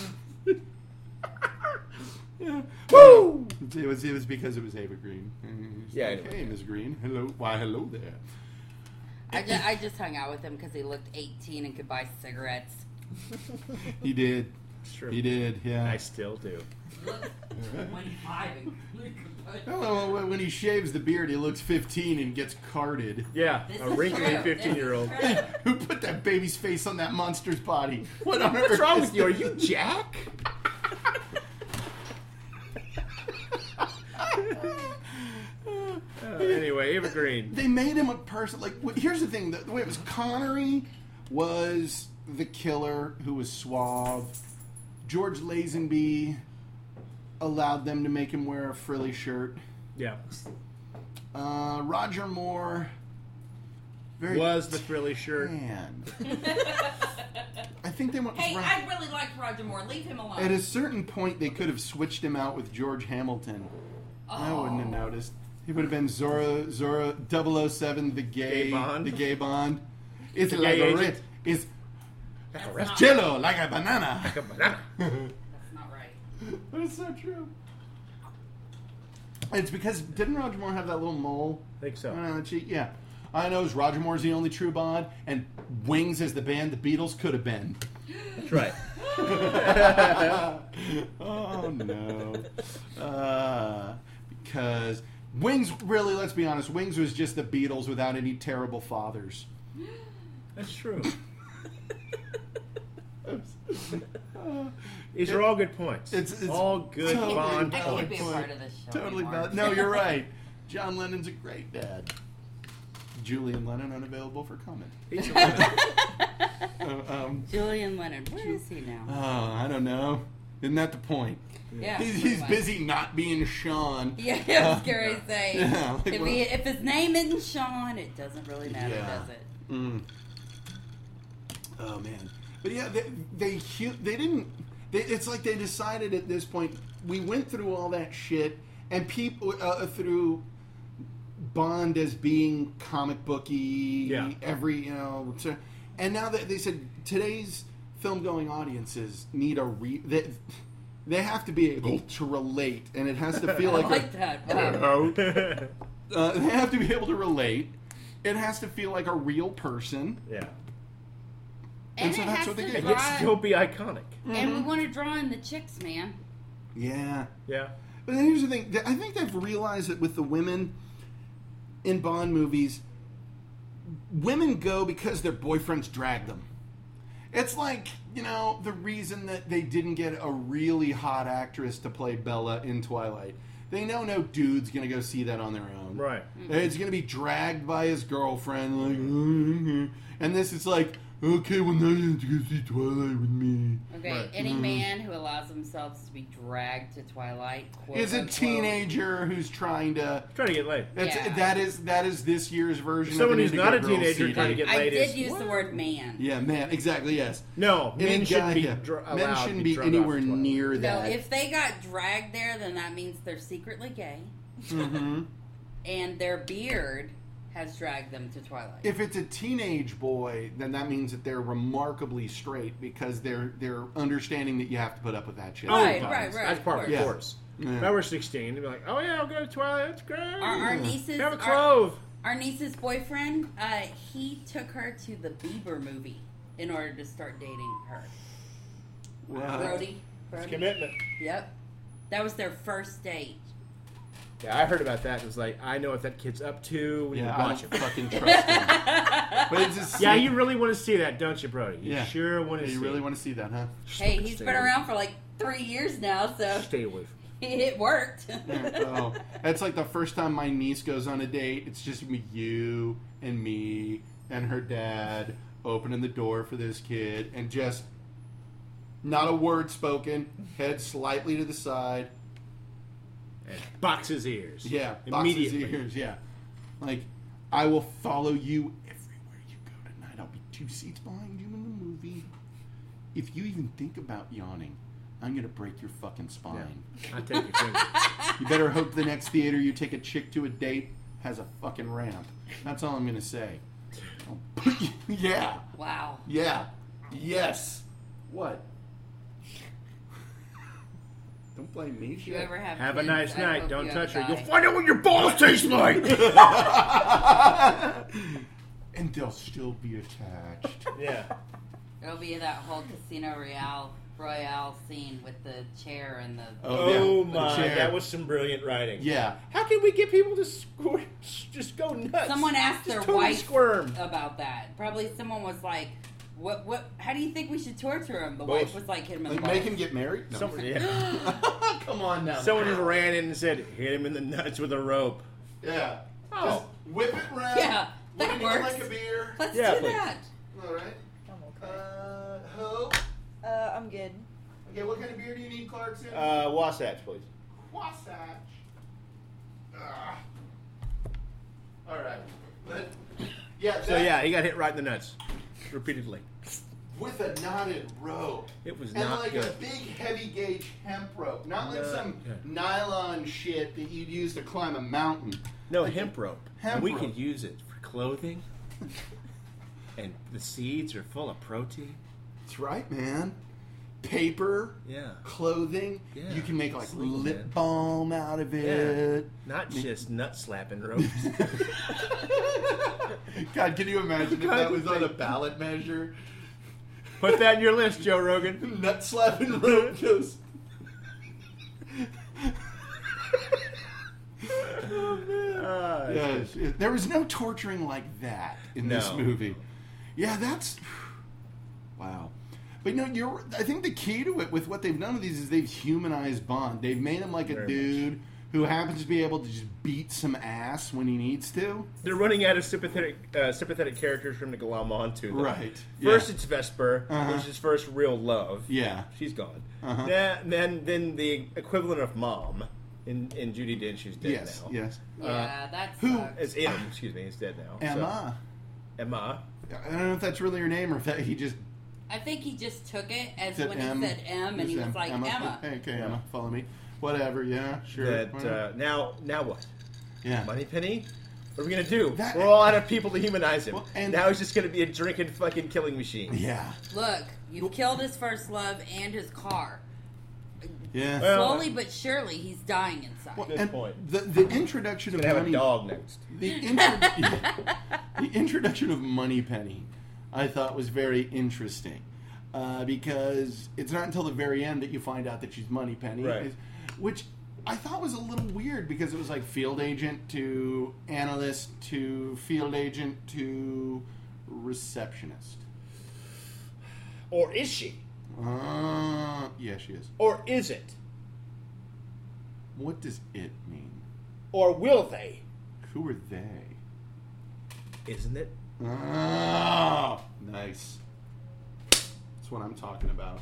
Woo! It was because it was Ava Green. Yeah, Like, hey, Ms. Green. Hello. Why, hello there. I just hung out with him because he looked 18 and could buy cigarettes. He did. It's true. He did. Yeah. I still do. 25. Oh, well, when he shaves the beard, he looks 15 and gets carded. Yeah, This a is wrinkly true. 15-year-old. This is true. Who put that baby's face on that monster's body? What on earth What's wrong is with you? Are this? you Jack? Anyway, Ava Green. They made him a person. Like, here's the thing: the way it was, Connery was the killer who was suave. George Lazenby allowed them to make him wear a frilly shirt. Yeah. Roger Moore Was the frilly shirt. Man. I think they went with Hey, I really like Roger Moore. Leave him alone. At a certain point, they could have switched him out with George Hamilton. I wouldn't have noticed. He would have been Zora 007, the gay Bond. The gay Bond. It's The like gay a agent. red. It's That's jello, like a banana. Like a banana. not right. But it's so true. It's because, didn't Roger Moore have that little mole? I think so. On the cheek? Yeah. I know Roger Moore's the only true Bond, and Wings is the band the Beatles could have been. That's right. Oh, no. Because Wings, really, let's be honest, Wings was just the Beatles without any terrible fathers. That's true. These are all good points. It's all good totally Bond I points. can't be a part of this show Totally anymore. valid. No, you're right. John Lennon's a great dad. Julian Lennon unavailable for comment. Julian Lennon, where is he now? Oh, I don't know. Isn't that the point? Yeah, He's pretty much. busy not being Sean. Yeah, I was going to say. Yeah, like, if his name isn't Sean, it doesn't really matter, does it? Mm. Oh man, but yeah, they didn't. It's like they decided at this point. We went through all that shit, and people through Bond as being comic booky. Yeah. And now that they said today's film-going audiences need they have to be able to relate, and it has to feel I like like that. Wow. they have to be able to relate. It has to feel like a real person. Yeah. And so it that's has what they to get. And yet still be iconic. And we want to draw in the chicks, man. Yeah. Yeah. But then here's the thing. I think they've realized that with the women in Bond movies, women go because their boyfriends drag them. It's like, the reason that they didn't get a really hot actress to play Bella in Twilight. They know no dude's going to go see that on their own. Right. It's going to be dragged by his girlfriend. And this is like, okay, well, now you have to go see Twilight with me. Okay, Right. any man who allows themselves to be dragged to Twilight, quote Is a unquote, teenager who's trying to get laid. Yeah. That is this year's version Someone of an who's not a Indigo Girls teenager CD. trying to get I laid did is use the word man. Yeah, man, exactly, yes. No, men Any shouldn't guy- be men allowed shouldn't to be drug off anywhere to Twilight. near No, that. if they got dragged there, then that means they're secretly gay, Mhm. and their beard has dragged them to Twilight. If it's a teenage boy, then that means that they're remarkably straight because they're understanding that you have to put up with that shit. Right, sometimes. right. That's part of the Yeah. course. Yeah. If I were 16, they'd be like, "Oh yeah, I'll go to Twilight. That's great. Our nieces, Have a clove." Our niece's boyfriend, he took her to the Bieber movie in order to start dating her. Wow. Brody. It's commitment. Yep. That was their first date. Yeah, I heard about that. It was like, I know what that kid's up to. Yeah, you I watch don't it. fucking trust him. But it's just Yeah, you really want to see that, don't you, Brody? You Yeah. sure want to see You really it. want to see that, huh? Hey, he's been around for like 3 years now, so Stay away from it worked. Oh, that's like the first time my niece goes on a date. It's just you and me and her dad opening the door for this kid, and just not a word spoken, head slightly to the side. and box his ears. Yeah, immediately. box his ears. Yeah, like I will follow you everywhere you go tonight. I'll be 2 seats behind you in the movie. If you even think about yawning, I'm gonna break your fucking spine. I take your finger. You better hope the next theater you take a chick to a date has a fucking ramp. That's all I'm gonna say. Yeah. Wow. Yeah. Yes. What? Don't blame me. If you ever have Have a kids, nice I night. hope Don't you touch have her. a You'll guy. find out what your balls taste like. And they'll still be attached. Yeah. It'll be that whole Casino Royale scene with the chair and the. Oh yeah, my! the chair. That was some brilliant writing. Yeah. How can we get people to just go nuts? Someone asked Just their totally wife squirm. about that. Probably someone was like, "What? How do you think we should torture him?" The Both. wife was like, "Hit him in Like the make balls." him get married? No. Someone, yeah. Come on now. Someone just ran in and said, "Hit him in the nuts with a rope." Yeah. Oh. Just whip it round. Yeah, Whip that it in works. like a beer. Let's Yeah, do please. that. All right. I'm okay. Hope. I'm good. Okay, what kind of beer do you need, Clarkson? Wasatch, please. Wasatch. All right. But, yeah. So yeah, he got hit right in the nuts, repeatedly. With a knotted rope. It was And not like good. a big heavy gauge hemp rope. Not like Not some good. nylon shit that you'd use to climb a mountain. No, hemp rope. Hemp and we rope. could use it for clothing. And the seeds are full of protein. That's right, man. Paper, Yeah. clothing. Yeah. You can make like It's legal, lip man. balm out of it. Not just nut slapping ropes. God, can you imagine if God, that was on a think- ballot measure? Put that in your list, Joe Rogan. Nut slapping rope just. Yes. There was no torturing like that in this movie. Yeah, that's... Wow. But I think the key to it with what they've done with these is they've humanized Bond. They've made him like a dude who happens to be able to just beat some ass when he needs to. They're running out of sympathetic characters for him to glom onto. Them. Right. First, it's Vesper, which is his first real love. Yeah. She's gone. Then the equivalent of Mom in Judi Dench, who's dead now. Yes. Yeah, that's It's M. Excuse me, he's dead now. Emma. So, Emma. I don't know if that's really her name or if that he just... I think he just took it as said when M. he said M, and he was like, Emma. Hey, okay, Emma, follow me. Whatever, yeah, sure. That, now what? Yeah. Moneypenny? What are we going to do? We're all out of people to humanize him. And now he's just going to be a drinking fucking killing machine. Yeah. Look, you've killed his first love and his car. Yeah. Slowly but surely, he's dying inside. Well, and the introduction of have Money... a dog next. The introduction of Moneypenny, I thought was very interesting. Because it's not until the very end that you find out that she's Moneypenny. Right. Which I thought was a little weird because it was like field agent to analyst to field agent to receptionist. Or is she? Yeah, she is. Or is it? What does it mean? Or will they? Who are they? Isn't it? Oh, nice. That's what I'm talking about.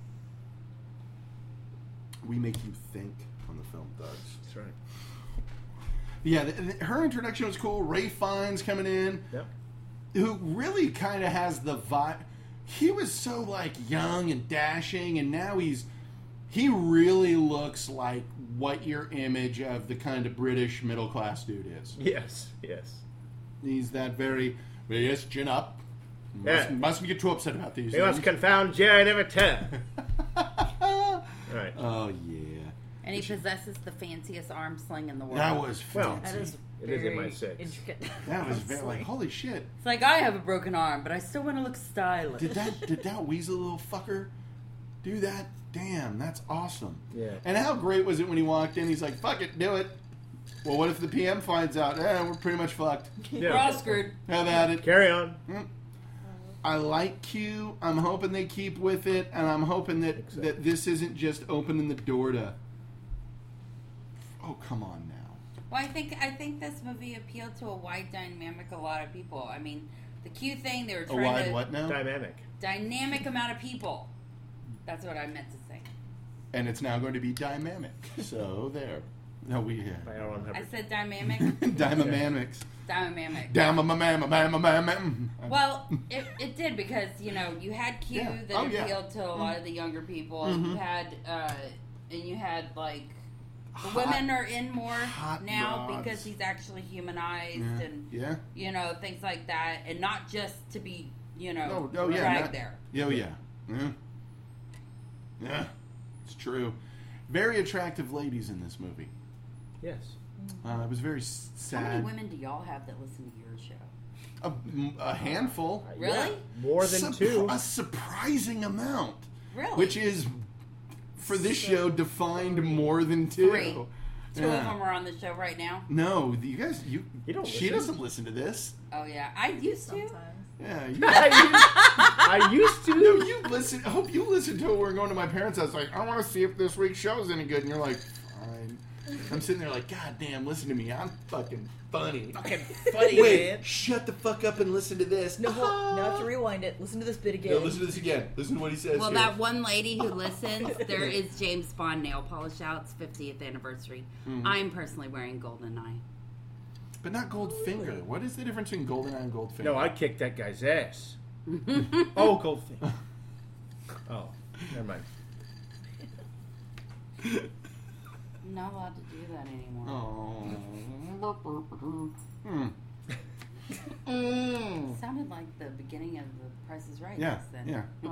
We make you think on the Film Thugs. That's right. Yeah, her introduction was cool. Ray Fiennes coming in, who really kind of has the vibe. He was so like young and dashing, and now he really looks like what your image of the kind of British middle class dude is. Yes. He's that very yes, chin up. Mustn't get too upset about these. He must confound Jerry never tell. Right. Oh yeah. And he possesses the fanciest arm sling in the world. That was fancy. That is It is in my six. intricate. That was very like holy shit. It's like, I have a broken arm, but I still want to look stylish. Did that weasel little fucker do that? Damn, that's awesome. Yeah. And how great was it when he walked in? He's like, "Fuck it, do it." Well, what if the PM finds out? We're pretty much fucked. We're all screwed. Have at it. Carry on. I like Q. I'm hoping they keep with it, and I'm hoping that this isn't just opening the door to. Oh, come on now. Well, I think this movie appealed to a wide dynamic a lot of people. I mean, the Q thing, they were trying a wide to... what now? Dynamic amount of people. That's what I meant to say. And it's now going to be dynamic. So, there. No, we... I said dynamic? Dynamics. Dynamic. Well, it did because, you had Q that appealed to a lot of the younger people. And you had, like... The women are in more now because he's actually humanized and things like that, and not just to be dragged there. Yeah. It's true. Very attractive ladies in this movie. Yes. It was very sad. How many women do y'all have that listen to your show? A handful. Really? Yeah. More than two. A surprising amount. Really? Which is. For this show, defined more than two. 3. Two of them are on the show right now. No, you guys, you don't. She doesn't listen to this. Oh yeah, I used to. Yeah, I used to. No, you listen. I hope you listen to it. We're going to my parents' house. Like, I want to see if this week's show is any good. And you're like, fine. I'm sitting there like, God damn, listen to me. I'm fucking funny. Funny, Wait, man. shut the fuck up and listen to this. No, now I have to rewind it. Listen to this bit again. No, listen to this again. Listen to what he says. Well, here. that one lady who listens, there is James Bond nail polish out. It's 50th anniversary. I'm personally wearing GoldenEye. But not Goldfinger. What is the difference between GoldenEye and Goldfinger? No, I kicked that guy's ass. Oh, Goldfinger. Oh, never mind. I'm not allowed to do that anymore. Sounded like the beginning of The Price is Right. Yeah, then.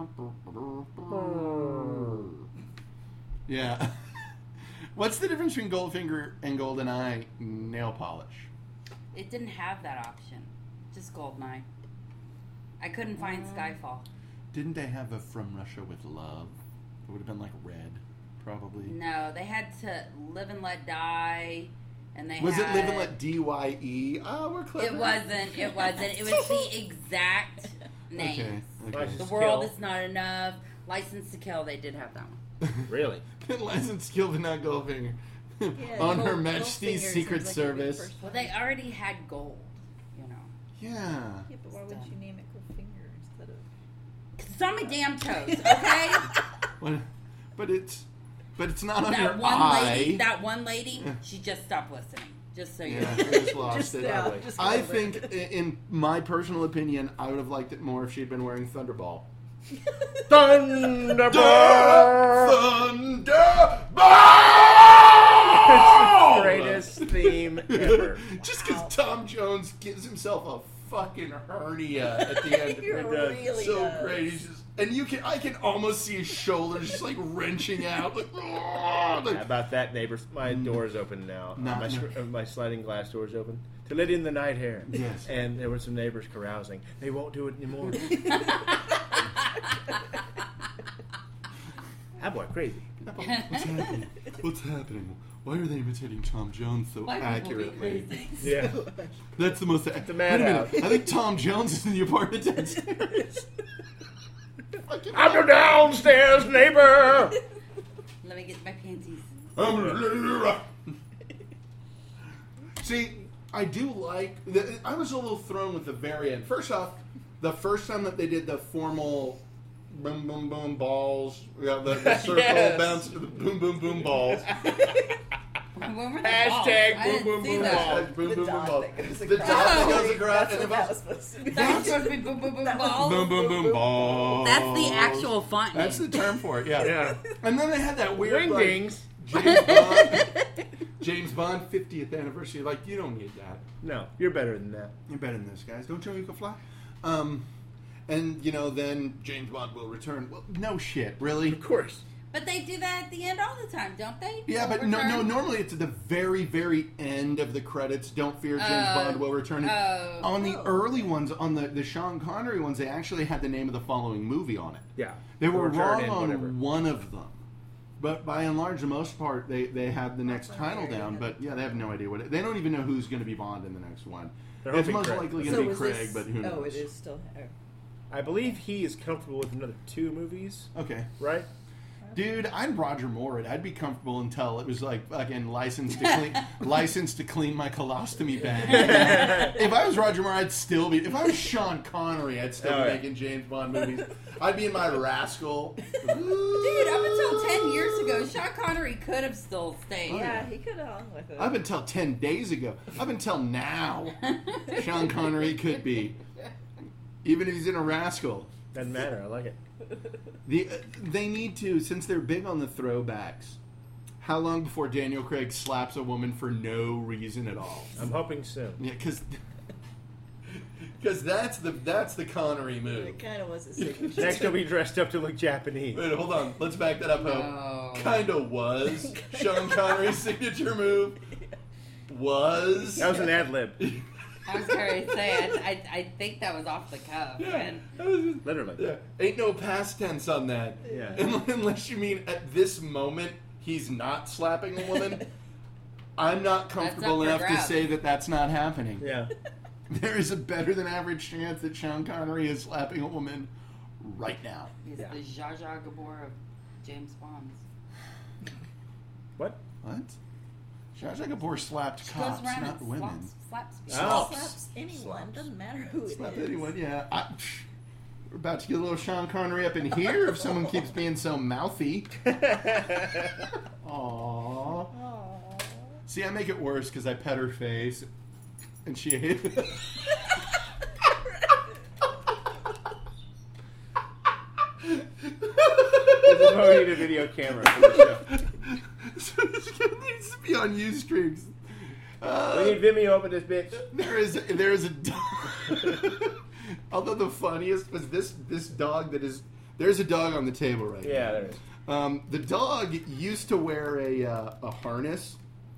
Yeah. What's the difference between Goldfinger and GoldenEye nail polish? It didn't have that option. Just GoldenEye. I couldn't find Skyfall. Didn't they have a From Russia with Love? It would have been like red, probably. No, they had to Live and Let Die And they Was it had, Live and Let DYE? Oh, we're clever. It wasn't. It was the exact names. Okay. The World Is Not Enough. License to Kill. They did have that one. Really? License to Kill, but not Goldfinger. On Her Majesty's Secret Service. Well, they already had gold, you know. Yeah. Yeah, but why wouldn't you name it Goldfinger instead of... Because it's on my damn toes, okay? But it's not on that your one eye. lady, that one lady, she just stopped listening. Just so you know. I just lost Just it. now, just a I little think, in my personal opinion, I would have liked it more if she'd been wearing Thunderball. Thunderball! Thunderball! It's the greatest theme ever. Just because Tom Jones gives himself a fucking hernia at the end. He really so does. great. He's just, and I can almost see his shoulders just like wrenching out. Like, How about that, neighbors? My door's open now. My sliding glass door's open to let in the night air. Yes. And there were some neighbors carousing. They won't do it anymore. That boy crazy. What's happening? What's happening? Why are they imitating Tom Jones so accurately? Yeah. That's the most... It's a madhouse. I think Tom Jones is in the apartment downstairs. I'm your downstairs neighbor! Let me get my panties. See, I do like... I was a little thrown with the very end. First off, the first time that they did the formal... boom, boom, boom, balls. Yeah, the circle bounce to the boom, boom, boom, balls. Hashtag boom, boom, boom, balls. Hashtag boom, boom, boom, balls. The dog that goes across. That's what that was supposed to be. That's supposed to be boom, boom, boom, balls. Boom, boom, boom, balls. That's the actual font name. That's the term for it, yeah. Yeah. And then they had that weird, Wingdings. James Bond 50th anniversary. Like, you don't need that. No, you're better than that. You're better than this, guys. Don't you know you can fly? And, then James Bond will return. Well, no shit. Really? Of course. But they do that at the end all the time, don't they? Yeah, but no. Normally it's at the very, very end of the credits. Don't fear, James Bond will return. On the early ones, on the Sean Connery ones, they actually had the name of the following movie on it. Yeah. They were Return wrong in on whatever. one of them. But by and large, the most part, they have the next title down. But yeah, they have no idea what it. They don't even know who's going to be Bond in the next one. They're It's hoping most Craig. likely going to be Craig, but who knows? Oh, it is still... I believe he is comfortable with another 2 movies. Okay. Right? Dude, I'm Roger Moore. I'd be comfortable until it was like fucking licensed to clean my colostomy bag. If I was Roger Moore, I'd still be. If I was Sean Connery, I'd still be making James Bond movies. I'd be in my Rascal. Dude, up until 10 years ago, Sean Connery could have still stayed. Yeah, he could have hung with it. Up until 10 days ago. Up until now, Sean Connery could be. Even if he's in a Rascal. Doesn't matter. I like it. They need to, since they're big on the throwbacks, how long before Daniel Craig slaps a woman for no reason at all? I'm hoping soon. Yeah, because that's the Connery move. It kind of was a signature. Next, he'll be dressed up to look Japanese. Wait, hold on. Let's back that up. No. Kind of was Sean Connery's signature move. Was That was an ad lib. I was going to say, I think that was off the cuff. Yeah. Man. Literally. Yeah. Ain't no past tense on that. Yeah. Unless you mean at this moment he's not slapping a woman. I'm not comfortable That's up for enough to grabs. say that that's not happening. Yeah. There is a better than average chance that Sean Connery is slapping a woman right now. He's the Zsa Zsa Gabor of James Bond's. What? What? Zsa Zsa Gabor slapped Goes cops, around not and women. slaps people. Oh. Slaps anyone. Doesn't matter who it Slap is. anyone, yeah. We're about to get a little Sean Connery up in here if someone keeps being so mouthy. Aww. See, I make it worse because I pet her face, and she hates it. This is why we need a video camera for the show. So this needs to be on Ustreams. We need Vimeo over this bitch. There is a dog. Although the funniest was this dog that is. There's a dog on the table right now. Yeah, there is. The dog used to wear a harness.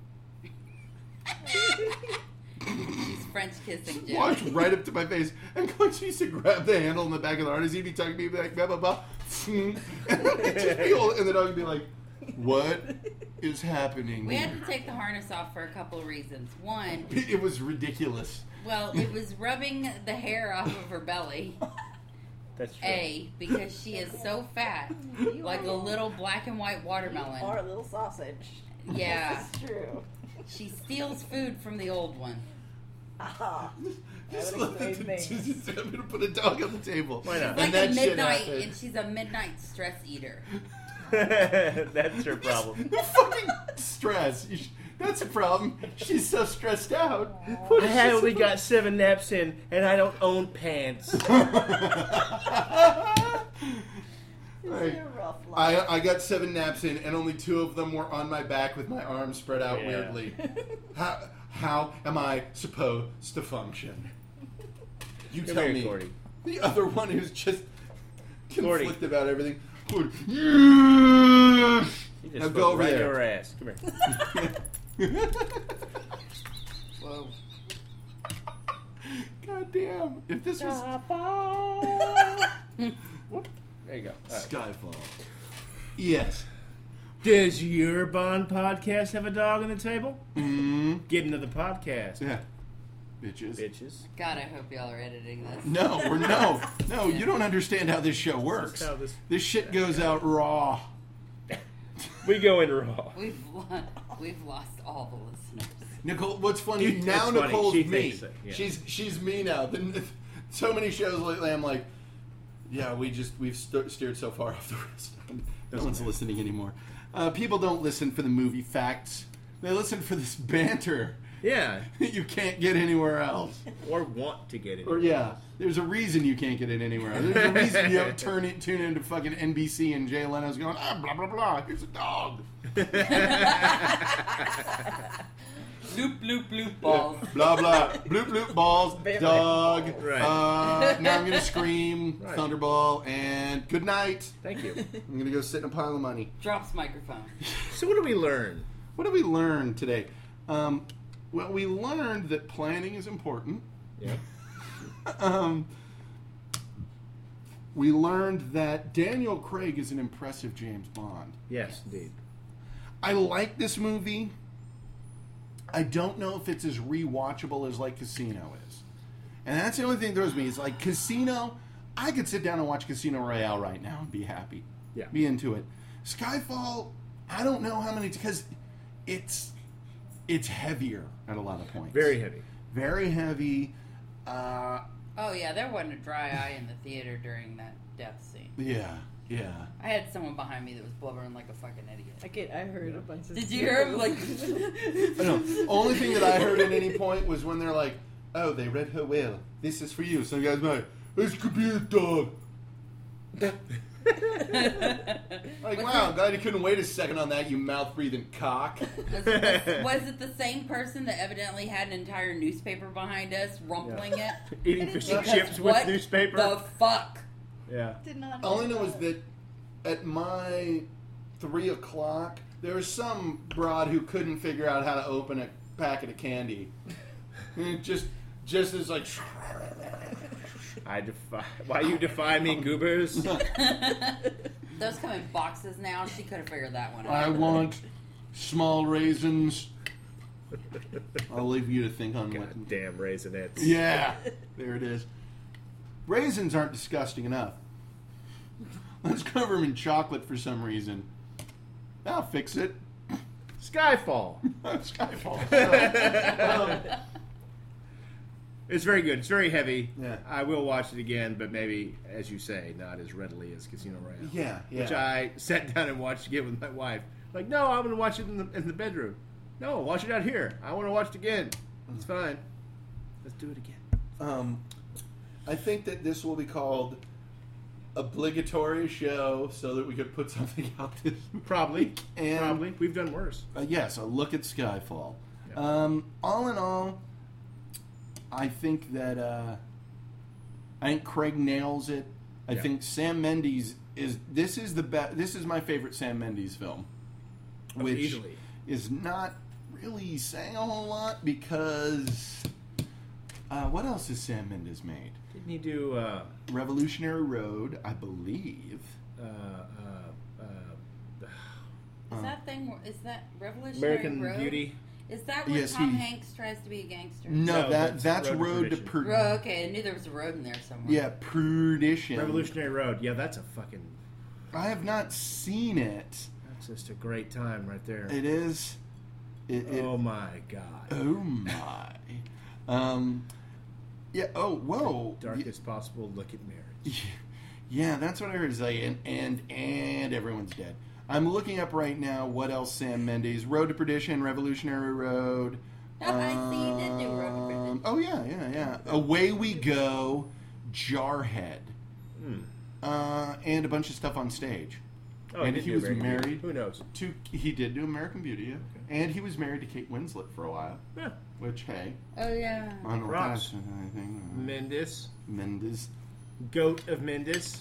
He's French kissing Jim. Walked right up to my face, and Coach used to grab the handle in the back of the harness. He'd be talking to me like blah blah blah, and the dog would be like, What is happening? We had to take the harness off for a couple of reasons. One, It was ridiculous. well, it was rubbing the hair off of her belly. That's true. A, because she is so fat, like a little black and white watermelon. Or a little sausage. Yeah. This is true. She steals food from the old one. Aha. Just would explain things. I'm gonna put a dog on the table. Why not? It's like a that shit midnight, happened. and she's a midnight stress eater. That's her problem. Fucking stress. That's a problem. She's so stressed out. I only got 7 naps in, and I don't own pants. Right. I got 7 naps in, and only 2 of them were on my back with my arms spread out Yeah. weirdly. How am I supposed to function? You Come tell here, me. Gordy. The other one who's just Gordy. conflicted about everything. Gordy. You just Now go fucked over right there. Your ass. Come here. Whoa. God damn. If this was There you go. All right. Skyfall. Yes. Does your Bond podcast have a dog on the table? Mm-hmm. Get another podcast. Yeah. Bitches. Bitches. God, I hope y'all are editing this. No, no. You don't understand how this show works. How this- This shit goes out raw. We go in raw. We've lost all the listeners. Nicole, what's funny That's now? funny. Nicole's She me. thinks so, yeah. She's me now. So many shows lately, I'm like, yeah, we've steered so far off the rest. No one's listening anymore. People don't listen for the movie facts. They listen for this banter. Yeah. You can't get anywhere else. Or want to get it. Or yeah, there's a reason you can't get it anywhere else. There's a reason you have to tune into fucking NBC and Jay Leno's going, blah blah blah. Here's a dog. Bloop, bloop, bloop balls. Blah blah. Bloop bloop balls. Dog. Right. Now I'm gonna scream. Right. Thunderball and good night. Thank you. I'm gonna go sit in a pile of money. Drops microphone. So what do we learn? What did we learn today? Well, we learned that planning is important. Yeah. We learned that Daniel Craig is an impressive James Bond. Yes, indeed. I like this movie. I don't know if it's as rewatchable as like Casino is. And that's the only thing that throws me. It's like Casino, I could sit down and watch Casino Royale right now and be happy. Yeah. Be into it. Skyfall, I don't know how many, because it's heavier at a lot of points. Very heavy. Very heavy. Oh yeah, there wasn't a dry eye in the theater during that death scene. Yeah. I had someone behind me that was blubbering like a fucking idiot. I heard a bunch of Did you hear him? Like, No, only thing that I heard at any point was when they're like, "Oh, they read her will. This is for you." Some guys like, "This could be a dog." Like, wow, glad you couldn't wait a second on that, you mouth-breathing cock. was it the same person that evidently had an entire newspaper behind us, rumpling it? Eating fish and Because chips with what newspaper. the fuck? Yeah. Did not All I know is that at my 3 o'clock, there was some broad who couldn't figure out how to open a packet of candy. And it just as like... I defy. Why you defy me, goobers? Those come in boxes now. She could have figured that one out. I want small raisins. I'll leave you to think on what. God damn raisinets. Yeah, there it is. Raisins aren't disgusting enough. Let's cover them in chocolate for some reason. That'll fix it. Skyfall. Skyfall. It's very good. It's very heavy. Yeah. I will watch it again, but maybe, as you say, not as readily as Casino Royale. Yeah. Which I sat down and watched again with my wife. Like, no, I'm going to watch it in the bedroom. No, watch it out here. I want to watch it again. It's fine. Let's do it again. I think that this will be called obligatory show so that we could put something out this Probably. And Probably. We've done worse. Yes, a look at Skyfall. Yeah. All in all, I think that I think Craig nails it. I think Sam Mendes is this is the best. This is my favorite Sam Mendes film, which easily. is not really saying a whole lot because what else has Sam Mendes made? Didn't he do Revolutionary Road, I believe. Is that Revolutionary American Road? Beauty. Is that where Yes, Tom he- Hanks tries to be a gangster? No, that's Road to Perdition. Okay, I knew there was a road in there somewhere. Yeah, Perdition. Revolutionary Road. Yeah, that's a fucking... I have not seen it. That's just a great time right there. It is. Oh my god. Oh my. Yeah. Oh, whoa. Darkest possible look at marriage. Yeah, that's what I heard say. And everyone's dead. I'm looking up right now what else Sam Mendes. Road to Perdition, Revolutionary Road. I see you did do Road to Perdition. Oh, yeah. Away We Go, Jarhead. And a bunch of stuff on stage. Oh, and did he do was American married. Beauty. Who knows? He did do American Beauty, yeah. Okay. And he was married to Kate Winslet for a while. Yeah. Which, hey. Oh, yeah. I don't know what Props. that's anything. Mendes. Mendes. Goat of Mendes.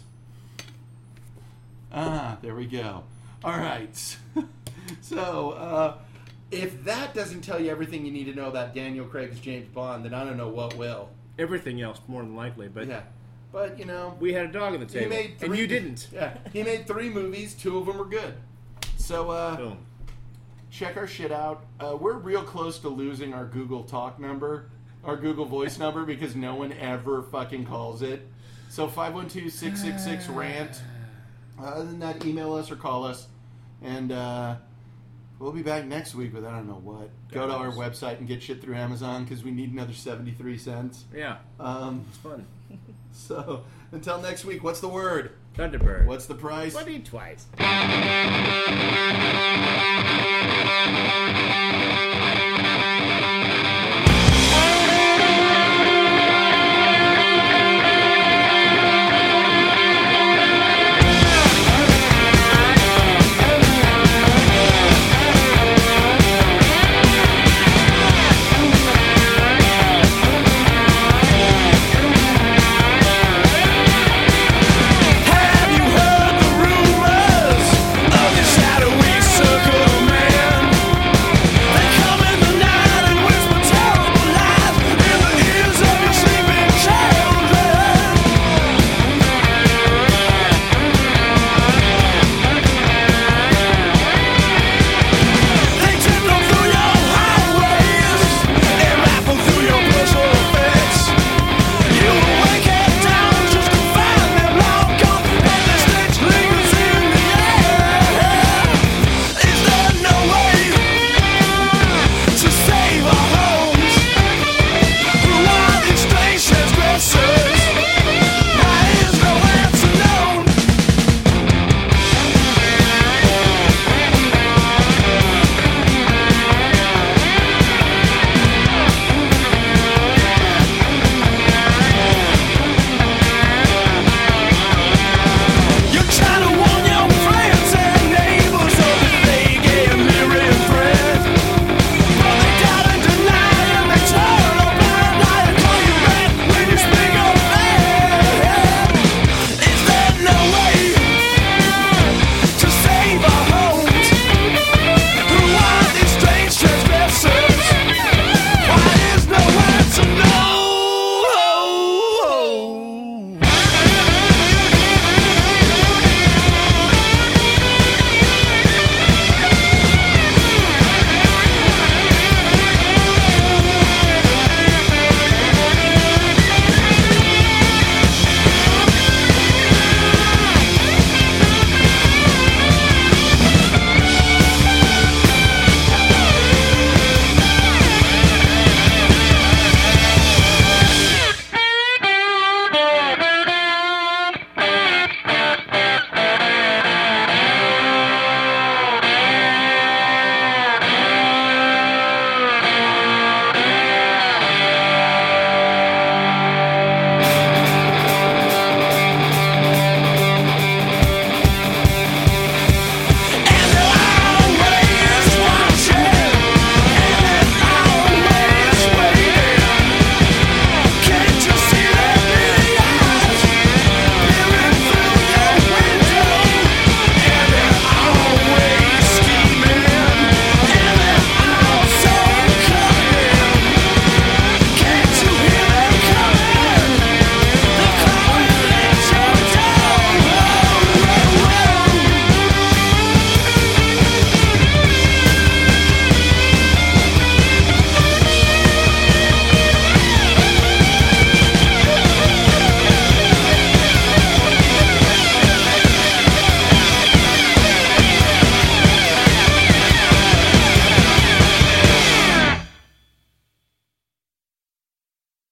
There we go. All right. So, if that doesn't tell you everything you need to know about Daniel Craig's James Bond, then I don't know what will. Everything else, more than likely, but... Yeah. But, you know... We had a dog on the table, and you didn't. Yeah. He made 3 movies. 2 of them were good. So, Boom. check our shit out. We're real close to losing our Google Talk number, our Google Voice number, because no one ever fucking calls it. So 512-666-RANT. Other than that, email us or call us. And we'll be back next week with I don't know what. Go to our website and get shit through Amazon because we need another 73 cents. Yeah. It's fun. So, until next week, what's the word? Thunderbird. What's the price? 20 twice.